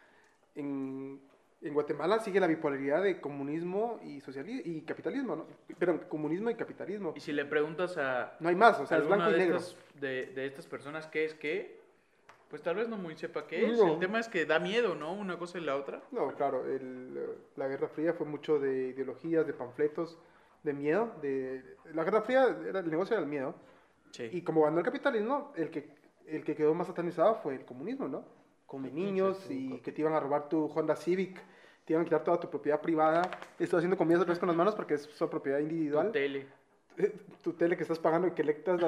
En Guatemala sigue la bipolaridad de comunismo y socialismo y capitalismo, ¿no? Pero comunismo y capitalismo. Y si le preguntas a No hay más, o sea, es alguna blanco y de negro. de estas personas qué es qué, pues tal vez no muy sepa qué es. No. El tema es que da miedo, ¿no? Una cosa y la otra. No, claro, la Guerra Fría fue mucho de ideologías, de panfletos, de miedo. La Guerra Fría, el negocio era el miedo. Sí. Y como ganó el capitalismo, el que quedó más satanizado fue el comunismo, ¿no? Con niños y que te iban a robar tu Honda Civic, te iban a quitar toda tu propiedad privada. Estoy haciendo comidas otra vez con las manos porque es su propiedad individual. Tu tele. Tu tele que estás pagando y que lectas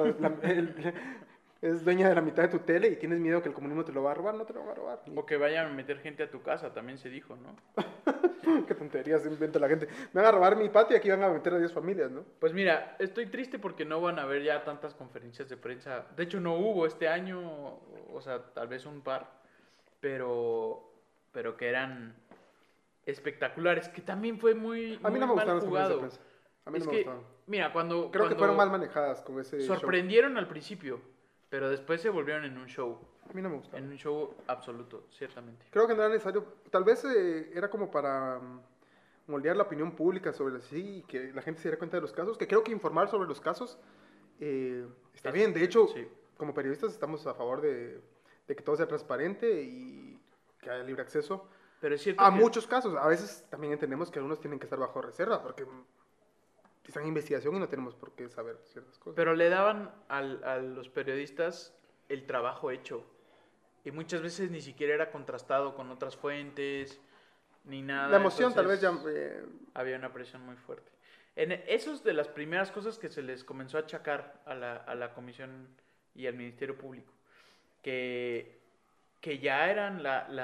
es dueña de la mitad de tu tele y tienes miedo que el comunismo te lo va a robar, no te lo va a robar. O que vayan a meter gente a tu casa, también se dijo, ¿no? Qué tonterías inventa la gente. Me van a robar mi patio y aquí van a meter a 10 familias, ¿no? Pues mira, estoy triste porque no van a haber ya tantas conferencias de prensa. De hecho, no hubo este año, o sea, tal vez un par, pero que eran espectaculares, que también fue muy, A mí no muy me mal gustaron las conferencias de jugado. prensa. A mí Es no me que, gustaron. mira, Creo que fueron mal manejadas con ese show. sorprendieron al principio, pero después se volvieron en un show, A mí no me gustaron. en un show absoluto, ciertamente. Creo que no era necesario. Tal vez era como para moldear la opinión pública sobre así y que la gente se diera cuenta de los casos. Que creo que informar sobre los casos está bien. De hecho, Sí. como periodistas estamos a favor de que todo sea transparente y que haya libre acceso Pero es cierto a que muchos casos. A veces también entendemos que algunos tienen que estar bajo reserva porque están en investigación y no tenemos por qué saber ciertas cosas. pero le daban a los periodistas el trabajo hecho. Y muchas veces ni siquiera era contrastado con otras fuentes, ni nada. La emoción tal vez entonces ya... había una presión muy fuerte. Eso es de las primeras cosas que se les comenzó a achacar a la Comisión y al Ministerio Público. Que ya eran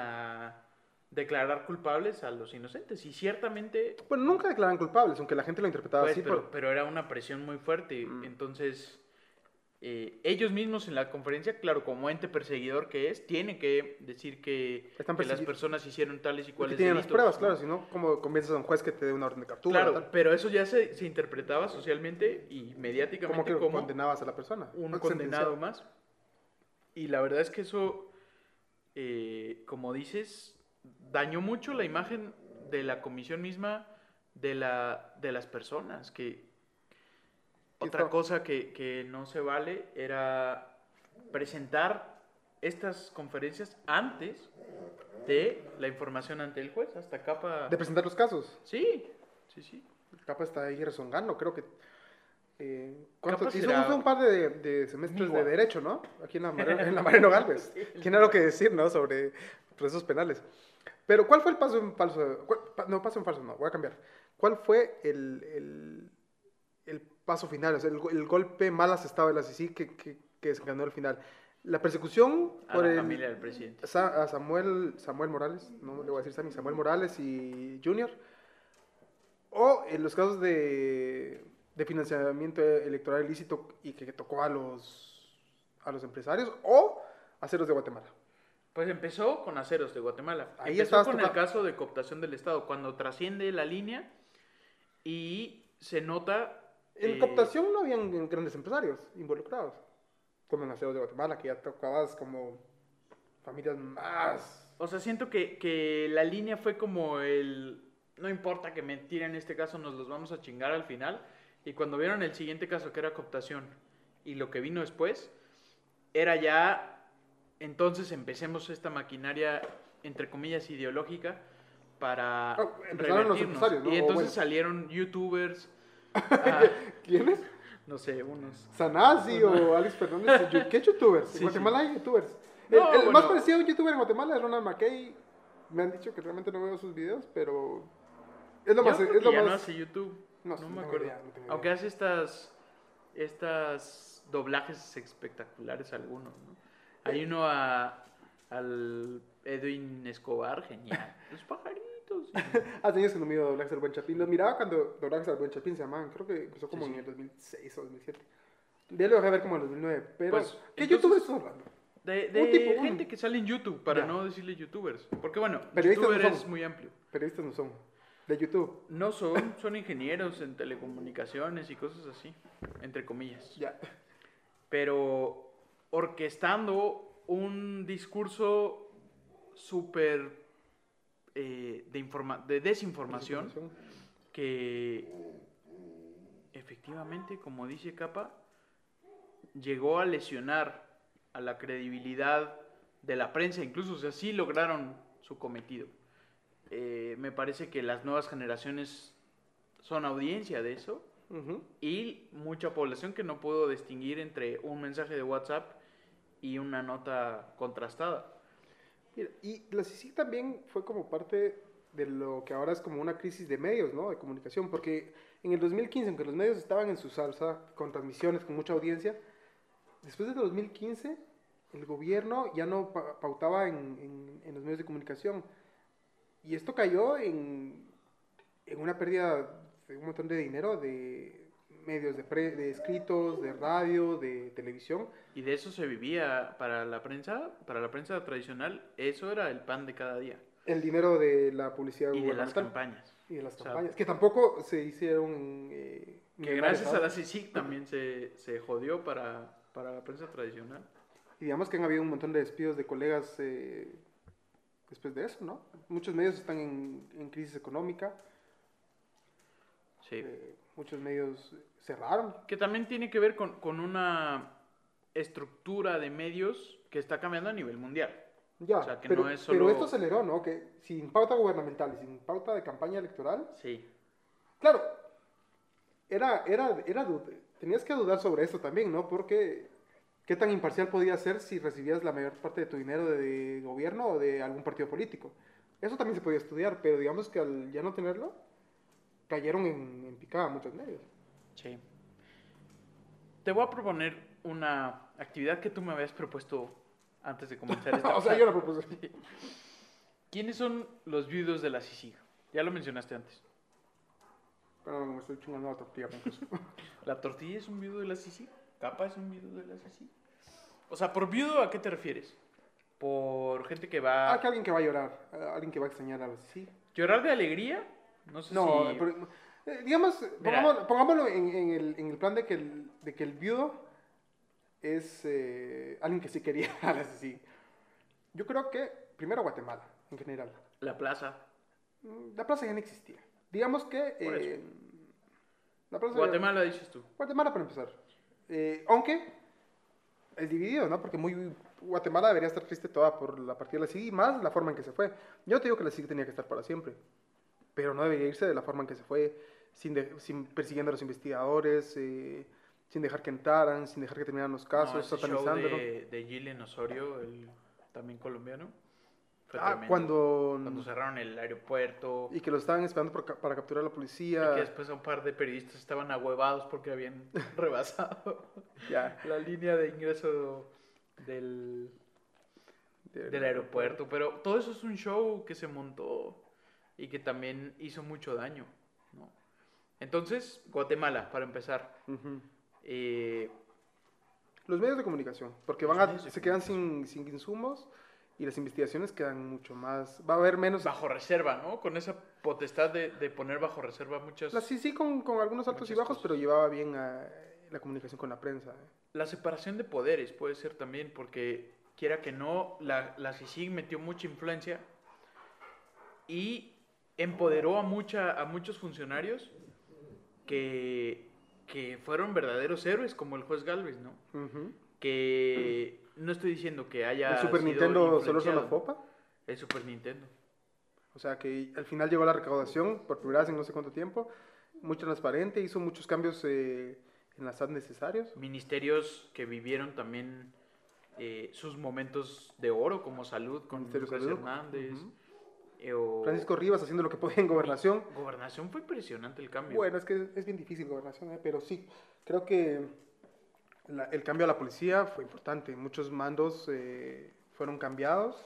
declarar culpables a los inocentes. Y ciertamente... Bueno, nunca declaran culpables, aunque la gente lo interpretaba Pues, así. pero era una presión muy fuerte. Mm. Entonces, ellos mismos en la conferencia, claro, como ente perseguidor que es, tiene que decir que Están las persegui- personas hicieron tales y Porque cuales tienen las delitos, pruebas, ¿no? claro, si no, ¿cómo convences a un juez que te dé una orden de captura? Claro, tal? pero eso ya se interpretaba socialmente y ¿Cómo mediáticamente que como condenabas a la persona? un ¿No? condenado Sentenciado. más. Y la verdad es que eso, como dices, dañó mucho la imagen de la comisión misma de las personas. Que otra está- cosa que no se vale era presentar estas conferencias antes de la información ante el juez. Hasta capa... De presentar los casos. Sí, sí, sí. Capa está ahí rezongando, creo que... ¿cuánto? Capa Hizo será un par de semestres Migua. de Derecho, ¿no? Aquí en la Mariano Galvez. Tiene algo que decir, ¿no? Sobre procesos penales. Pero, ¿cuál fue el paso en falso? No, paso en falso, no, voy a cambiar. ¿Cuál fue el paso final? O sea, el golpe mal asestado de la CICI que se ganó al final. La persecución A por la familia del presidente. a Samuel Morales, no le voy a decir Sammy, Samuel Morales y Junior, o en los casos de financiamiento electoral ilícito y que tocó a los empresarios, o a los de Guatemala. Pues empezó con Aceros de Guatemala. Ahí Empezó estabas con el tocando. caso de cooptación del Estado, cuando trasciende la línea y se nota... En cooptación no habían grandes empresarios involucrados, como en Aceros de Guatemala, que ya tocabas como familias más... O sea, siento que la línea fue como el... No importa que me tiren este caso, nos los vamos a chingar al final. Y cuando vieron el siguiente caso, que era cooptación, y lo que vino después, era ya... Entonces empecemos esta maquinaria, entre comillas, ideológica, para empezaron los revertirnos. empresarios, ¿no? Y O entonces bueno. salieron youtubers, ah, ¿Quiénes? no sé, unos... Sanasi o Alex Fernández. ¿Qué youtubers? Sí, En Guatemala hay youtubers. No, El bueno. más parecido a un youtuber en Guatemala es Ronald McKay. Me han dicho que realmente no veo sus videos, pero es lo Yo más... creo Es que lo ya no más... hace YouTube, No, no no me tengo acuerdo. idea, no tengo Aunque idea. hace estas doblajes espectaculares algunos, ¿no? Hay uno al Edwin Escobar, genial. Los pajaritos. Hace años que no miro Doblajes al Buen Chapín. Los miraba cuando Doblajes al Buen Chapín se llamaban. Creo que empezó como Sí, en sí. el 2006 o 2007. Ya lo dejé ver como en el 2009. Pero, Pues, ¿qué entonces- youtuber estás hablando? De Un tipo, gente que sale en YouTube, para Ya. no decirle youtubers. Porque bueno, Periodistas no youtuber son. es muy amplio. Periodistas no son. De YouTube. No son ingenieros en telecomunicaciones y cosas así, entre comillas. Ya. Pero orquestando un discurso súper de desinformación que efectivamente, como dice Capa, llegó a lesionar a la credibilidad de la prensa, incluso, o sea, sí lograron su cometido. Me parece que las nuevas generaciones son audiencia de eso Ujú. y mucha población que no puedo distinguir entre un mensaje de WhatsApp y una nota contrastada. Mira, y la CICIG también fue como parte de lo que ahora es como una crisis de medios, ¿no? De comunicación, porque en el 2015, aunque los medios estaban en su salsa, con transmisiones, con mucha audiencia, después del 2015, el gobierno ya no pautaba en los medios de comunicación. Y esto cayó en una pérdida de un montón de dinero de medios de escritos, de radio, de televisión. Y de eso se vivía para la prensa tradicional, eso era el pan de cada día. El dinero de la publicidad Y de las gubernamental. campañas. Y de las O sea, campañas, que tampoco se hicieron... Que gracias a la CICIG también se jodió para la prensa tradicional. Y digamos que han habido un montón de despidos de colegas después de eso, ¿no? Muchos medios están en crisis económica, Sí. muchos medios cerraron. Que también tiene que ver con una estructura de medios que está cambiando a nivel mundial. Ya, O sea, que pero, no es solo- pero esto aceleró, ¿no? Que sin pauta gubernamental y sin pauta de campaña electoral, Sí. claro, tenías que dudar sobre eso también, ¿no? Porque qué tan imparcial podía ser si recibías la mayor parte de tu dinero de gobierno o de algún partido político. Eso también se podía estudiar, pero digamos que al ya no tenerlo, cayeron en picada muchos medios. Sí. Te voy a proponer una actividad que tú me habías propuesto antes de comenzar esta. O sea, yo la propuse. ¿Quiénes son los viudos de la CICIG? Ya lo mencionaste antes. Pero me estoy chingando la tortilla con queso. ¿La tortilla es un viudo de la CICIG? ¿Capa es un viudo de la CICIG? O sea, ¿por viudo a qué te refieres? ¿Por gente que va Ah, que alguien que va a llorar, alguien que va a extrañar a la sí. llorar de alegría? No sé No, si... pero, digamos, Mira. pongámoslo en el plan de que el viudo es alguien que sí quería a la sí. Yo creo que, primero Guatemala, en general. La plaza. La plaza ya no existía. Digamos que... Por eso. la plaza Guatemala, dices tú. Guatemala para empezar. Aunque es dividido, ¿no? Porque Guatemala debería estar triste toda por la partida de la CIG y más la forma en que se fue. Yo te digo que la CIG tenía que estar para siempre, pero no debería irse de la forma en que se fue, sin persiguiendo a los investigadores, sin dejar que entraran, sin dejar que terminaran los casos, No, ese show satanizándolo. de Gillen Osorio, el también colombiano, fue Ah, tremendo. cuando cerraron el aeropuerto y que lo estaban esperando para capturar a la y policía. que después un par de periodistas estaban ahuevados porque habían rebasado Ya. la línea de ingreso del aeropuerto. Pero todo eso es un show que se montó y que también hizo mucho daño, ¿no? Entonces, Guatemala, para empezar. Ujú. Eh, Los medios de comunicación, porque Los medios de se quedan sin insumos y las investigaciones quedan mucho más... Va a haber menos... Bajo reserva, ¿no? Con esa potestad de poner bajo reserva muchas... Sí, con algunos altos y muchas bajos, cosas. pero llevaba bien la comunicación con la prensa. La separación de poderes puede ser también, porque quiera que no, la CICIG metió mucha influencia y empoderó a muchos funcionarios que fueron verdaderos héroes, como el juez Galvez, ¿no? Ujú. Que no estoy diciendo que haya ¿El Super sido Nintendo solo son influenciado. la FOPA? El Super Nintendo. O sea que al final llegó a la recaudación por primera vez en no sé cuánto tiempo, muy transparente, hizo muchos cambios en la SAT necesarios. Ministerios que vivieron también sus momentos de oro, como salud, con Ministerio de Lucas Salud. Hernández. Ujú. O Francisco Rivas haciendo lo que podía en gobernación. Gobernación fue impresionante el cambio. Bueno, es que es bien difícil gobernación, pero sí, creo que el cambio a la policía fue importante. Muchos mandos fueron cambiados.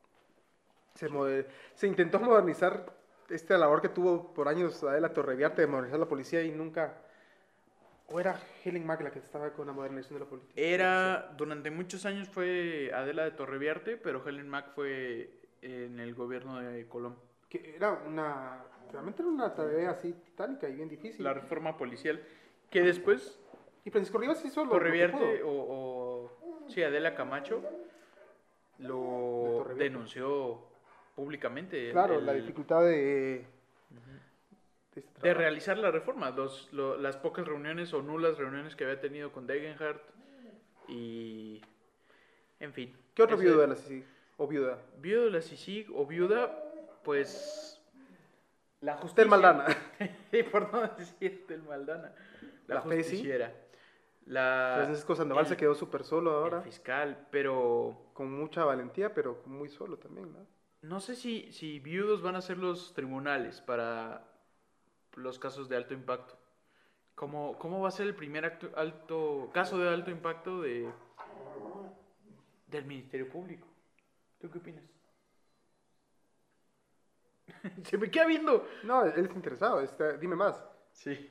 Se intentó modernizar esta labor que tuvo por años Adela Torreviarte de modernizar la policía y nunca... ¿O era Helen Mack la que estaba con la modernización de la policía? Durante muchos años fue Adela de Torreviarte, pero Helen Mack fue en el gobierno de Colom. Que realmente era una tarea así titánica y bien difícil. La reforma policial, que después Y Francisco Rivas hizo lo que Torreviarte pudo. sí, Adela Camacho De lo Torreviarte. denunció públicamente. Claro, la dificultad de este de trabajo. realizar la reforma, las pocas reuniones o nulas reuniones que había tenido con Degenhardt y en fin. ¿Qué otro Ese- viudo de la CICIG? ¿O viuda? Viudo de la CICIG o viuda, pues la justicia. Tel Maldana. Y por no decir Tel Maldana. La La Pesi. justiciera. Francisco Sandoval se quedó súper solo ahora, El fiscal, pero con mucha valentía, pero muy solo también, ¿no? no sé si viudos van a ser los tribunales para los casos de alto impacto. ¿Cómo va a ser el primer caso de alto impacto del Ministerio Público? ¿Tú qué opinas? Se me queda viendo. No, él está interesado, dime más. Sí.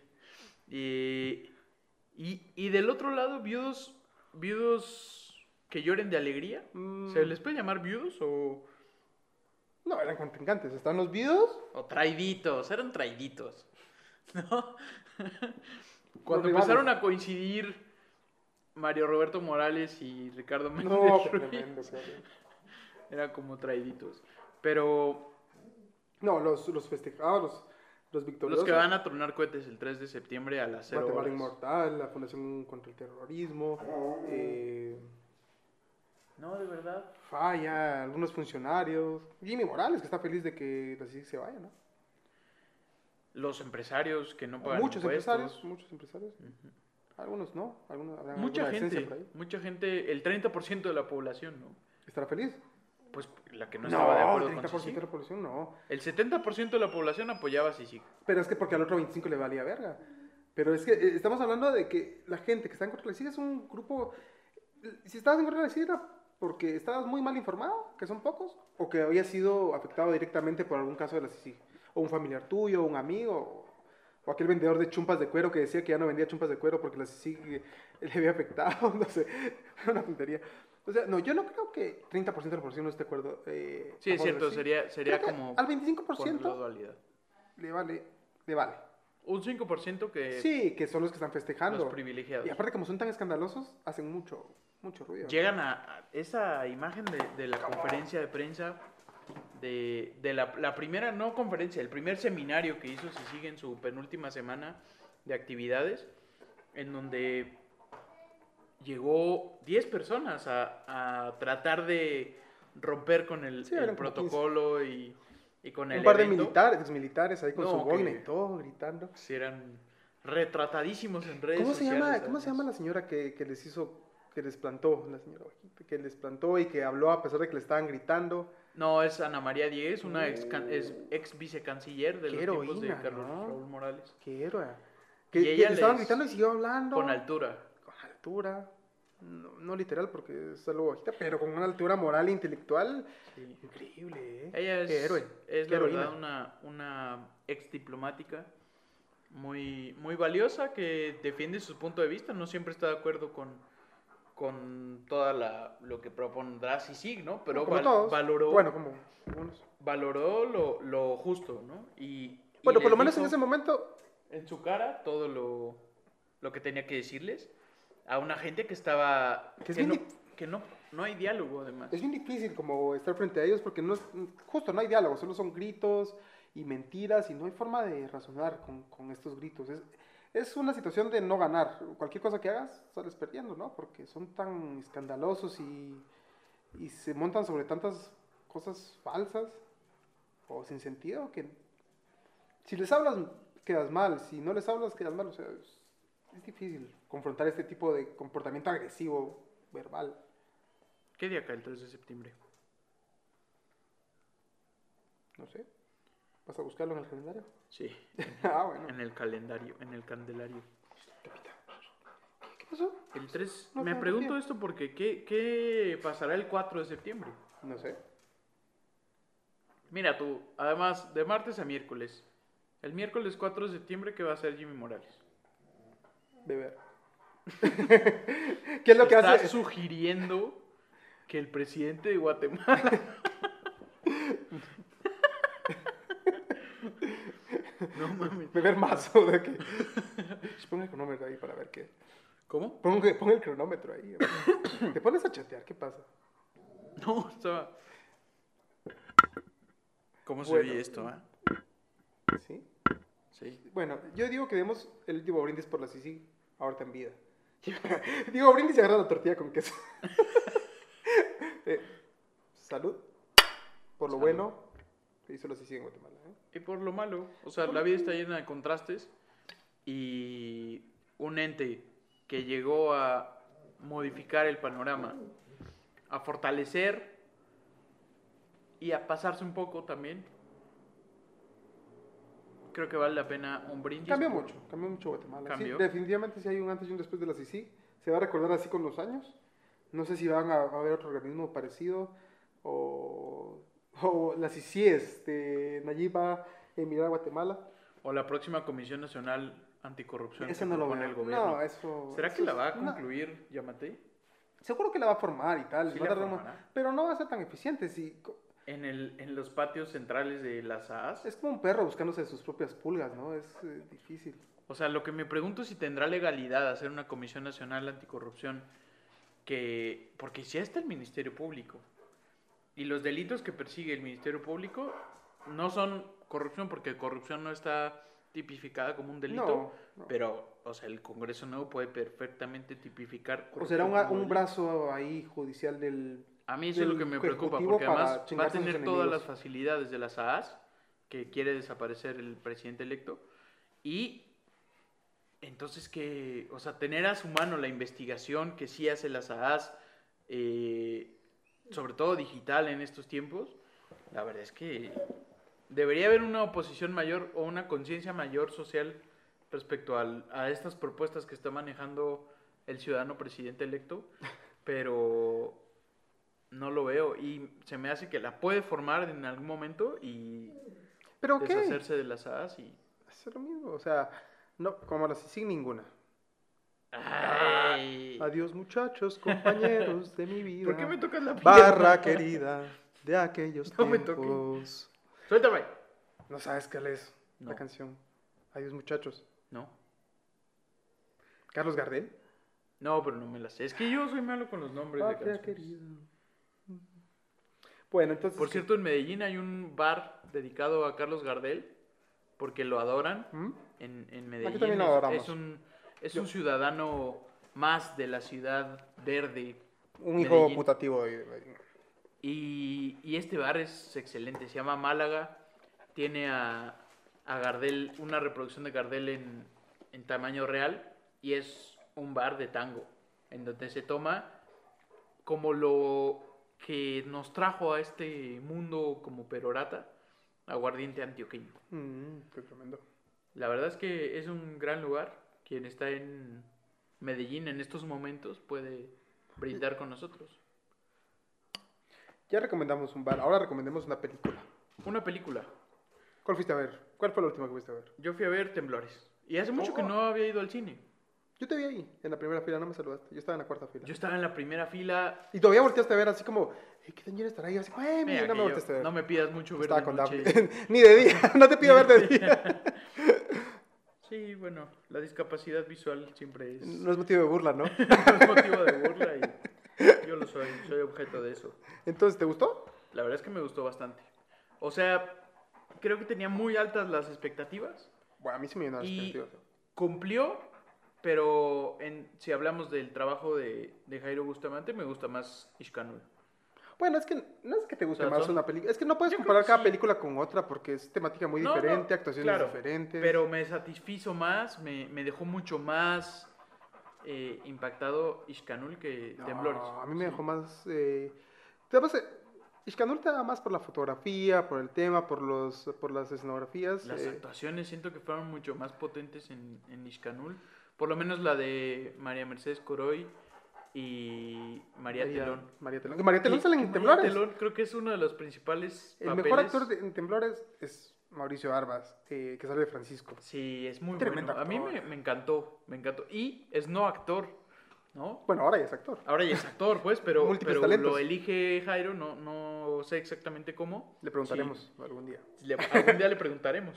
Y del otro lado, viudos que lloren de alegría. Mm. ¿Se les puede llamar viudos o No, eran contrincantes. Están los viudos, traiditos? Eran traiditos. ¿No? Cuando rivales. empezaron a coincidir Mario Roberto Morales y Ricardo Méndez no, qué Ruiz, tremendo, qué horrible. eran como traiditos. Pero No, los festejados, los victoriosos. los que van a tronar cohetes el 3 de septiembre a las 0 Guatemala horas. Inmortal, la Fundación contra el Terrorismo, No, de verdad. Falla, algunos funcionarios. Jimmy Morales, que está feliz de que la CICIG se vaya, ¿no? Los empresarios que no pagan Muchos impuestos. empresarios. Algunos no, habrá Mucha alguna decencia por gente, ahí. mucha gente, el 30% de la población, ¿no? ¿Estará feliz? Pues la que no estaba de acuerdo el con 30% de CICIG. la población no. El 70% de la población apoyaba a CICIG. Pero es que porque al otro 25 le valía verga. Pero es que estamos hablando de que la gente que está en contra de la CICIG es un grupo... Si estabas en contra de la CICIG era porque estabas muy mal informado, que son pocos, o que había sido afectado directamente por algún caso de la CICIG. O un familiar tuyo, o un amigo, o aquel vendedor de chumpas de cuero que decía que ya no vendía chumpas de cuero porque la CICIG le había afectado, no sé, una tontería. O sea, no, yo no creo que 30% de la población no esté de acuerdo. Sí, a es favor de cierto, la CICIG. sería Creo que como al poner la 25% dualidad. le vale. Un 5% que Sí, que son los que están festejando. los privilegiados. Y aparte, como son tan escandalosos, hacen mucho ruido. Llegan a esa imagen de la conferencia de prensa, de la primera, no conferencia, el primer seminario que hizo CICIG en su penúltima semana de actividades, en donde llegó 10 personas a tratar de romper con el Sí, eran como protocolo y con el Un par de evento. militares ahí con No, su boina que- y todo, gritando. Sí, eran retratadísimos en redes ¿Cómo se sociales. llama la señora que les plantó, la señora bajita, que les plantó y que habló a pesar de que le estaban gritando? No, es Ana María Díez, una ex vicecanciller de Qué los tiempos de heroína, Carlos ¿no? Raúl Morales. ¿Qué héroe? Y Que ella le estaban les- gritando y siguió hablando. Con altura. Con altura. No literal porque es algo bajita, pero con una altura moral e intelectual. Sí. Increíble, ¿eh? Ella Qué héroe. es qué la heroína. verdad una ex diplomática muy valiosa que defiende su punto de vista, no siempre está de acuerdo con toda lo que propondrá CICIG, ¿no? Pero Como todos. valoró, Bueno, como algunos. valoró lo justo, ¿no? Y Bueno, por les lo menos en dijo ese momento, en su cara todo lo que tenía que decirles a una gente que estaba... Que es que bien no hay diálogo, además. es bien difícil como estar frente a ellos porque justo no hay diálogo, solo son gritos y mentiras y no hay forma de razonar con estos gritos. Es una situación de no ganar. Cualquier cosa que hagas, sales perdiendo, ¿no? Porque son tan escandalosos y se montan sobre tantas cosas falsas o sin sentido que si les hablas quedas mal, si no les hablas quedas mal. O sea, es difícil confrontar este tipo de comportamiento agresivo verbal. ¿Qué día cae el 3 de septiembre? No sé. ¿Vas a buscarlo en el calendario? Sí, Ah, bueno. en el calendario, en el candelario. ¿Qué pasó? El 3, No me tengo pregunto tiempo. esto porque ¿qué pasará el 4 de septiembre? No sé. Mira tú, además, de martes a miércoles. El miércoles 4 de septiembre, ¿qué va a hacer Jimmy Morales? Beber. ¿Qué es lo que Está hace? sugiriendo que el presidente de Guatemala... No mames. Beber más. ¿O de qué? Pon el cronómetro ahí para ver qué. ¿Cómo? Pon el cronómetro ahí. A ver. Te pones a chatear, ¿qué pasa? No, estaba... ¿Cómo se Bueno. oye esto, ¿Sí? Sí. Bueno, yo digo que demos el último brindis por la Sisi ahorita en vida. Digo brindis y agarra la tortilla con queso. Salud. Por lo Salud. bueno que hizo la Sisi en Guatemala. Y por lo malo, o sea, la vida está llena de contrastes y un ente que llegó a modificar el panorama, a fortalecer y a pasarse un poco también, creo que vale la pena un brindis. Cambió mucho Guatemala. Cambió. Sí, definitivamente si hay un antes y un después de la Sisi. Se va a recordar así con los años. No sé si van a haber otro organismo parecido o las ICIES de Nayib va a emigrar a Guatemala. O la próxima Comisión Nacional Anticorrupción Eso que no lo propone veo. el gobierno. No, eso... ¿Será que la va a no. concluir Yamatei? Seguro que la va a formar y tal. Sí va a la tardar formará. pero no va a ser tan eficiente. En los patios centrales de las AAS. Es como un perro buscándose sus propias pulgas, ¿no? Es difícil. O sea, lo que me pregunto es si tendrá legalidad hacer una Comisión Nacional Anticorrupción porque ya está el Ministerio Público. Y los delitos que persigue el Ministerio Público no son corrupción, porque corrupción no está tipificada como un delito, No. pero, o sea, el Congreso nuevo puede perfectamente tipificar O corrupción será como un delito. brazo ahí judicial del... A mí eso es lo del que me preocupa, Ejecutivo porque para además va a chingarse a sus tener todas las enemigos. facilidades de las AAS, que quiere desaparecer el presidente electo, y entonces que, o sea, tener a su mano la investigación que sí hace las AAS, sobre todo digital en estos tiempos, la verdad es que debería haber una oposición mayor o una conciencia mayor social respecto a estas propuestas que está manejando el ciudadano presidente electo, pero no lo veo y se me hace que la puede formar en algún momento y ¿Pero qué? deshacerse de las AAS y... Es lo mismo, o sea, no, como las sin ninguna. Ay. Adiós muchachos, compañeros de mi vida. ¿Por qué me tocas la pierna? Barra querida de aquellos No me tiempos. Suéltame. No sabes cuál es No. la canción. Adiós muchachos. No. Carlos Gardel. No, pero no me la sé. Es que yo soy malo con los nombres de Patria canciones. querida. Bueno, entonces... Por cierto, en Medellín hay un bar dedicado a Carlos Gardel porque lo adoran ¿Mm? en Medellín. Aquí también lo adoramos. Es un ciudadano más de la ciudad verde. Un hijo Medellín. putativo. Y este bar es excelente. Se llama Málaga. Tiene a Gardel, una reproducción de Gardel en tamaño real. Y es un bar de tango. En donde se toma como lo que nos trajo a este mundo como perorata, aguardiente antioqueño. Qué tremendo. La verdad es que es un gran lugar. Quien está en Medellín en estos momentos puede brindar con nosotros. Ya recomendamos un bar. Ahora recomendemos una película. Una película. ¿Cuál fuiste a ver? ¿Cuál fue la última que fuiste a ver? Yo fui a ver Temblores. Y hace mucho que Oh. no había ido al cine. Yo te vi ahí, en la primera fila, no me saludaste. Yo estaba en la cuarta fila. Yo estaba en la primera fila. Y todavía volteaste a ver así como, ¿qué tan lleno estará ahí? Así, ay, Mira, no que me yo- volteaste a ver. no me pidas mucho ver Estaba de con noche. Daphne. Ni de día, no te pido ver de día. Sí, bueno, la discapacidad visual siempre es, No es motivo de burla, ¿no? es motivo de burla y yo lo soy objeto de eso. Entonces, ¿te gustó? La verdad es que me gustó bastante. O sea, creo que tenía muy altas las expectativas Bueno, a mí sí me llenó las y expectativas. cumplió, pero si hablamos del trabajo de Jairo Bustamante, me gusta más Ishkanul. Bueno, es que no es que te guste O sea, más son- una película. Es que no puedes Yo creo comparar que cada sí. película con otra porque es temática muy No, diferente, no, actuaciones claro, diferentes. pero me satisfizo más, me dejó mucho más impactado Ishkanul que No, Temblores. a mí me Sí. dejó más. Además, Ishkanul te da más por la fotografía, por el tema, por las escenografías. Las actuaciones siento que fueron mucho más potentes en Ishkanul. Por lo menos la de María Mercedes Coroy y María Telón. María Telón. María Telón Que- sale que en María Temblores. Telón creo que es uno de los principales El papeles. mejor actor en Temblores es Mauricio Arbas, que sale de Francisco. Sí, es muy Tremendo bueno. A mí actor. me encantó, me encantó. Y es no actor, ¿no? Bueno, ahora ya es actor. Ahora ya es actor, pues, pero, Múltiples pero talentos. lo elige Jairo, no sé exactamente cómo. Le preguntaremos algún día. Sí, algún día le preguntaremos.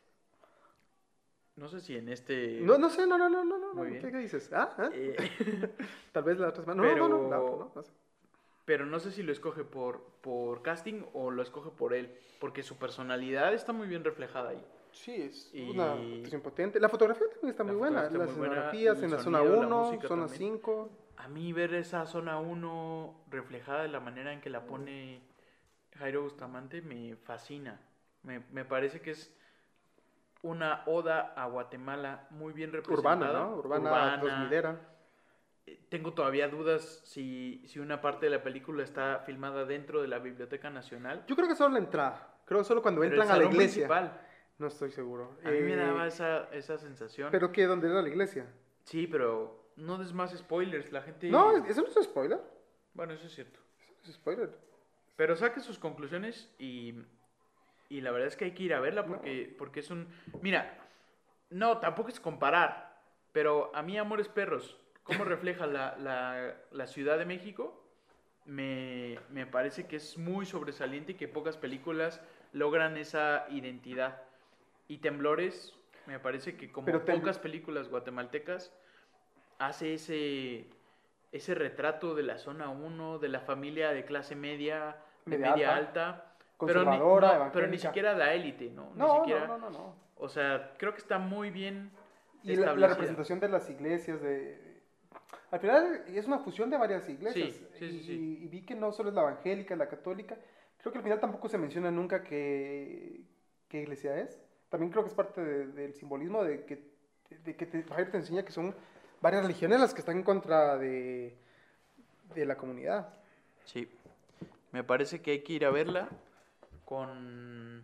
No sé si en este... No sé, no. Muy bien. ¿Qué dices? ¿Ah? eh, Tal vez la otra semana. pero- No, la otra, no sé. pero no sé si lo escoge por casting o lo escoge por él, porque su personalidad está muy bien reflejada ahí. Sí, es Y- una actuación potente. La fotografía también está La muy buena. fotografía Las está muy buena, escenografías el en la zona sonido, la 1, música zona también. 5. A mí ver esa zona 1 reflejada de la manera en que la pone Jairo Bustamante me fascina. Me parece que es una oda a Guatemala muy bien representada. Urbana, ¿no? Urbana 2000era. Tengo todavía dudas si una parte de la película está filmada dentro de la Biblioteca Nacional. Yo creo que solo la entrada. Creo que solo cuando Pero entran el a la salón iglesia. principal, No estoy seguro. a mí me daba esa sensación. ¿Pero qué? ¿Dónde era la iglesia? Sí, pero no des más spoilers. La gente... No, eso no es spoiler. Bueno, eso es cierto. Eso no es spoiler. Pero saque sus conclusiones y la verdad es que hay que ir a verla porque es un... Mira, no, tampoco es comparar, pero a mí Amores Perros, cómo refleja la Ciudad de México, me parece que es muy sobresaliente y que pocas películas logran esa identidad. Y Temblores, me parece que como Pero pocas películas guatemaltecas, hace ese retrato de la zona 1, de la familia de clase media, de Media media alta, alta, conservadora, pero ni evangélica. siquiera la élite, ¿no? Ni No, siquiera, no. o sea, creo que está muy bien Y la establecida. representación de las iglesias, al final es una fusión de varias iglesias. Sí. Y vi que no solo es la evangélica, la católica. Creo que al final tampoco se menciona nunca qué iglesia es. También creo que es parte del simbolismo de que Jairo te enseña que son varias religiones las que están en contra de la comunidad. Sí, me parece que hay que ir a verla con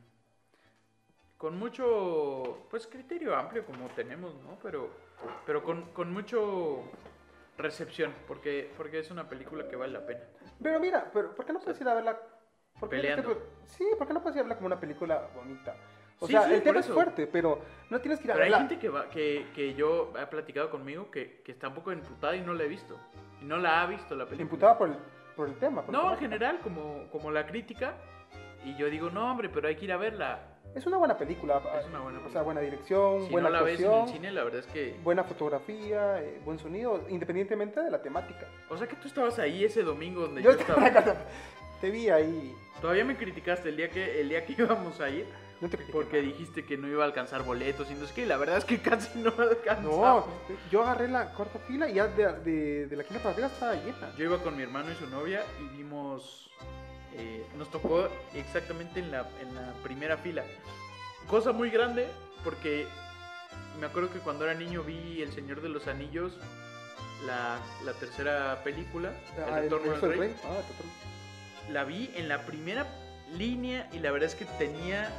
mucho, pues, criterio amplio como tenemos, ¿no? Pero con mucho recepción, porque es una película que vale la pena. Pero mira, ¿por qué no puedes ir a verla? ¿Por qué Peleando. Sí, ¿por qué no puedes ir a verla como una película bonita? O Sí, sea, sí, el tema por es eso. fuerte, pero no tienes que ir a Pero hay verla. gente que yo he platicado conmigo que está un poco emputada y no la he visto. Y no la ha visto la película. Imputada por el tema. por la No, en temática. general, como la crítica. Y yo digo, no, hombre, pero hay que ir a verla. Es una buena película. Es una buena O sea, película. buena dirección, Si buena no la ves en actuación, el cine, la verdad es que... buena fotografía, buen sonido, independientemente de la temática. O sea que tú estabas ahí ese domingo donde Yo yo estaba en la estaba. casa, te vi ahí. Todavía me criticaste el día que íbamos a ir. No te critiqué Porque nada. dijiste que no iba a alcanzar boletos. Y no es que la verdad es que casi no alcanzamos. No, yo agarré la cuarta fila y ya de la quinta para arriba estaba llena. Yo iba con mi hermano y su novia y vimos... nos tocó exactamente en la primera fila. Cosa muy grande porque me acuerdo que cuando era niño vi El Señor de los Anillos, la tercera película, El Retorno Regreso del Rey. Ah, el Retorno. La vi en la primera línea y la verdad es que tenía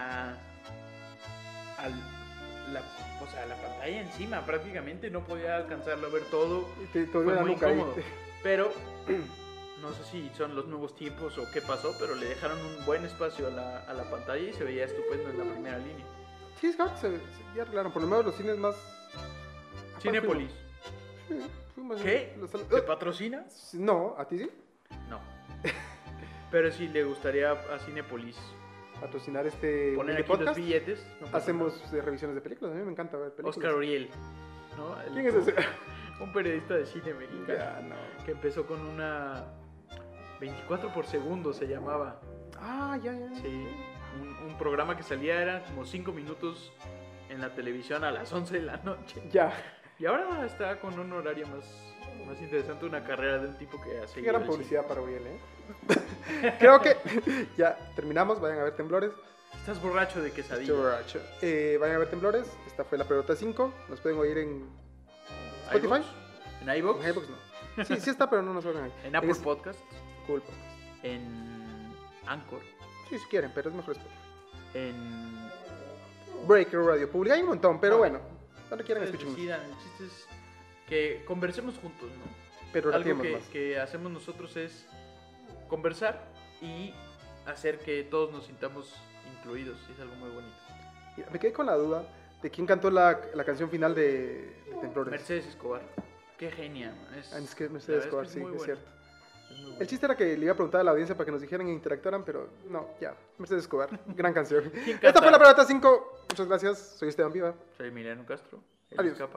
o sea, la pantalla encima prácticamente, no podía alcanzarlo a ver todo. Y te Fue dio la muy nuca ahí. incómodo. Pero no sé si son los nuevos tiempos o qué pasó, pero le dejaron un buen espacio a la pantalla y se veía estupendo en la primera línea. Sí, es que ahora ya arreglaron, por lo menos los cines más... Cinépolis. Fuimos ¿Qué? ¿Te patrocina? No, ¿a ti sí? No. Pero si le gustaría a Cinépolis Patrocinar poner mini aquí los podcast. billetes. No pasa Hacemos revisiones de películas. A mí me encanta ver nada. películas. Oscar Uriel. ¿No? ¿Quién es ese? Un periodista de cine mexicano. Ya, no. Que empezó con una 24 por segundo se llamaba. Ah, ya. Sí. Un programa que salía era como 5 minutos en la televisión a las 11 de la noche. Ya. Y ahora está con un horario más interesante, una carrera de un tipo que hace... Qué gran publicidad para Uriel, Creo que ya terminamos. Vayan a ver Temblores. Estás borracho de quesadilla. Borracho. Vayan a ver Temblores. Esta fue la pelota 5. Nos pueden oír en Spotify. iVoox. ¿En iVoox? En iVoox no. Sí está, pero no nos oigan ahí. En Apple Es- Podcast. Cool Podcast. En Anchor. Sí, si quieren, pero es mejor Spotify. En... Breaker Radio Pública. Hay un montón, pero bueno. Donde quieran Ustedes escuchen. decidan. El chiste es que conversemos juntos, ¿no? Pero Algo rateemos que, más. que hacemos nosotros es conversar y hacer que todos nos sintamos incluidos. Es algo muy bonito. Mira, me quedé con la duda de quién cantó la canción final de Temblores. Mercedes Escobar. Qué genia. Es que la Mercedes verdad Escobar, es que sí, muy es buena. cierto. Es muy buena. El chiste era que le iba a preguntar a la audiencia para que nos dijeran e interactuaran, pero no, ya. Mercedes Escobar, gran canción. canta? Esta fue la pelota 5. Muchas gracias. Soy Esteban Viva. Soy Emiliano Castro. Él Adiós. escapa.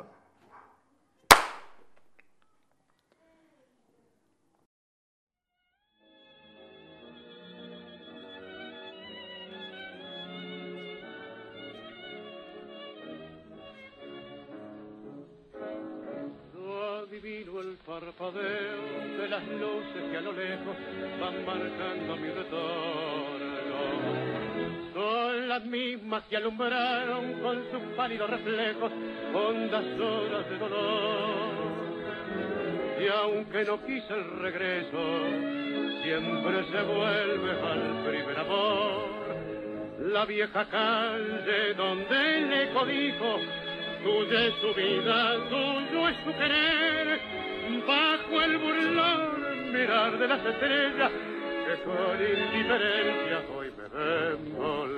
Adivino el parpadeo de las luces que a lo lejos van marcando mi retorno. Son las mismas que alumbraron con sus pálidos reflejos hondas horas de dolor. Y aunque no quise el regreso, siempre se vuelve al primer amor. La vieja calle donde el eco dijo: tuya es su vida, tuyo es su querer, bajo el burlón mirar de las estrellas que con indiferencia hoy me ven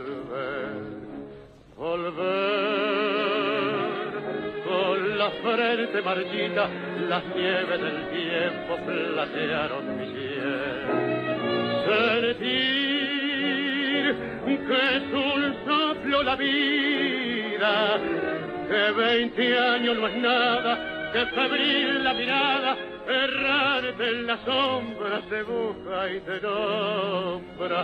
volver, con la frente marchita, las nieves del tiempo platearon mi piel, sentir que es un soplo la vida, que 20 años no es nada, que febril la mirada, errarte en la sombra se busca y te nombra.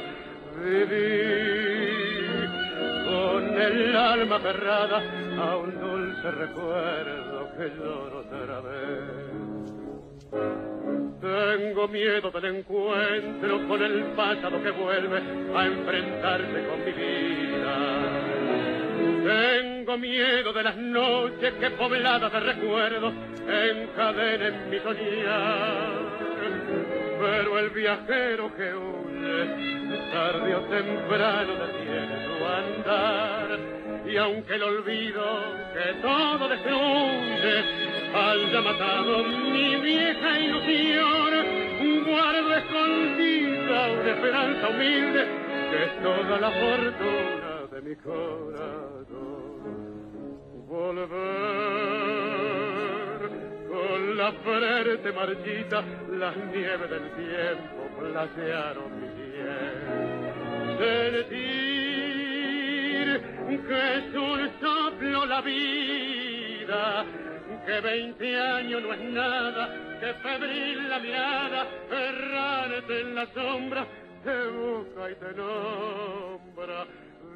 Vivir con el alma aferrada a un dulce recuerdo que lloro otra vez. Tengo miedo del encuentro con el pasado que vuelve a enfrentarse con mi vida. Tengo miedo de las noches que pobladas de recuerdos encadenen mi soñar. Pero el viajero que huye, tarde o temprano detiene su andar. Y aunque el olvido que todo destruye haya matado mi vieja ilusión, guardo escondida una esperanza humilde que es toda la fortuna de mi corazón. Volver con la frente marchita, las nieves del tiempo platearon mi piel. Sentir que es un soplo la vida, que 20 años no es nada, que febril la mirada, errarte en la sombra, te busca y te nombra.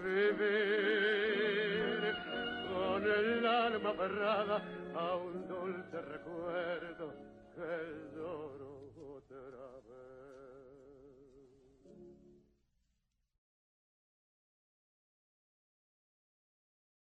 Vivir con el alma aferrada a un dulce recuerdo que lloro otra vez.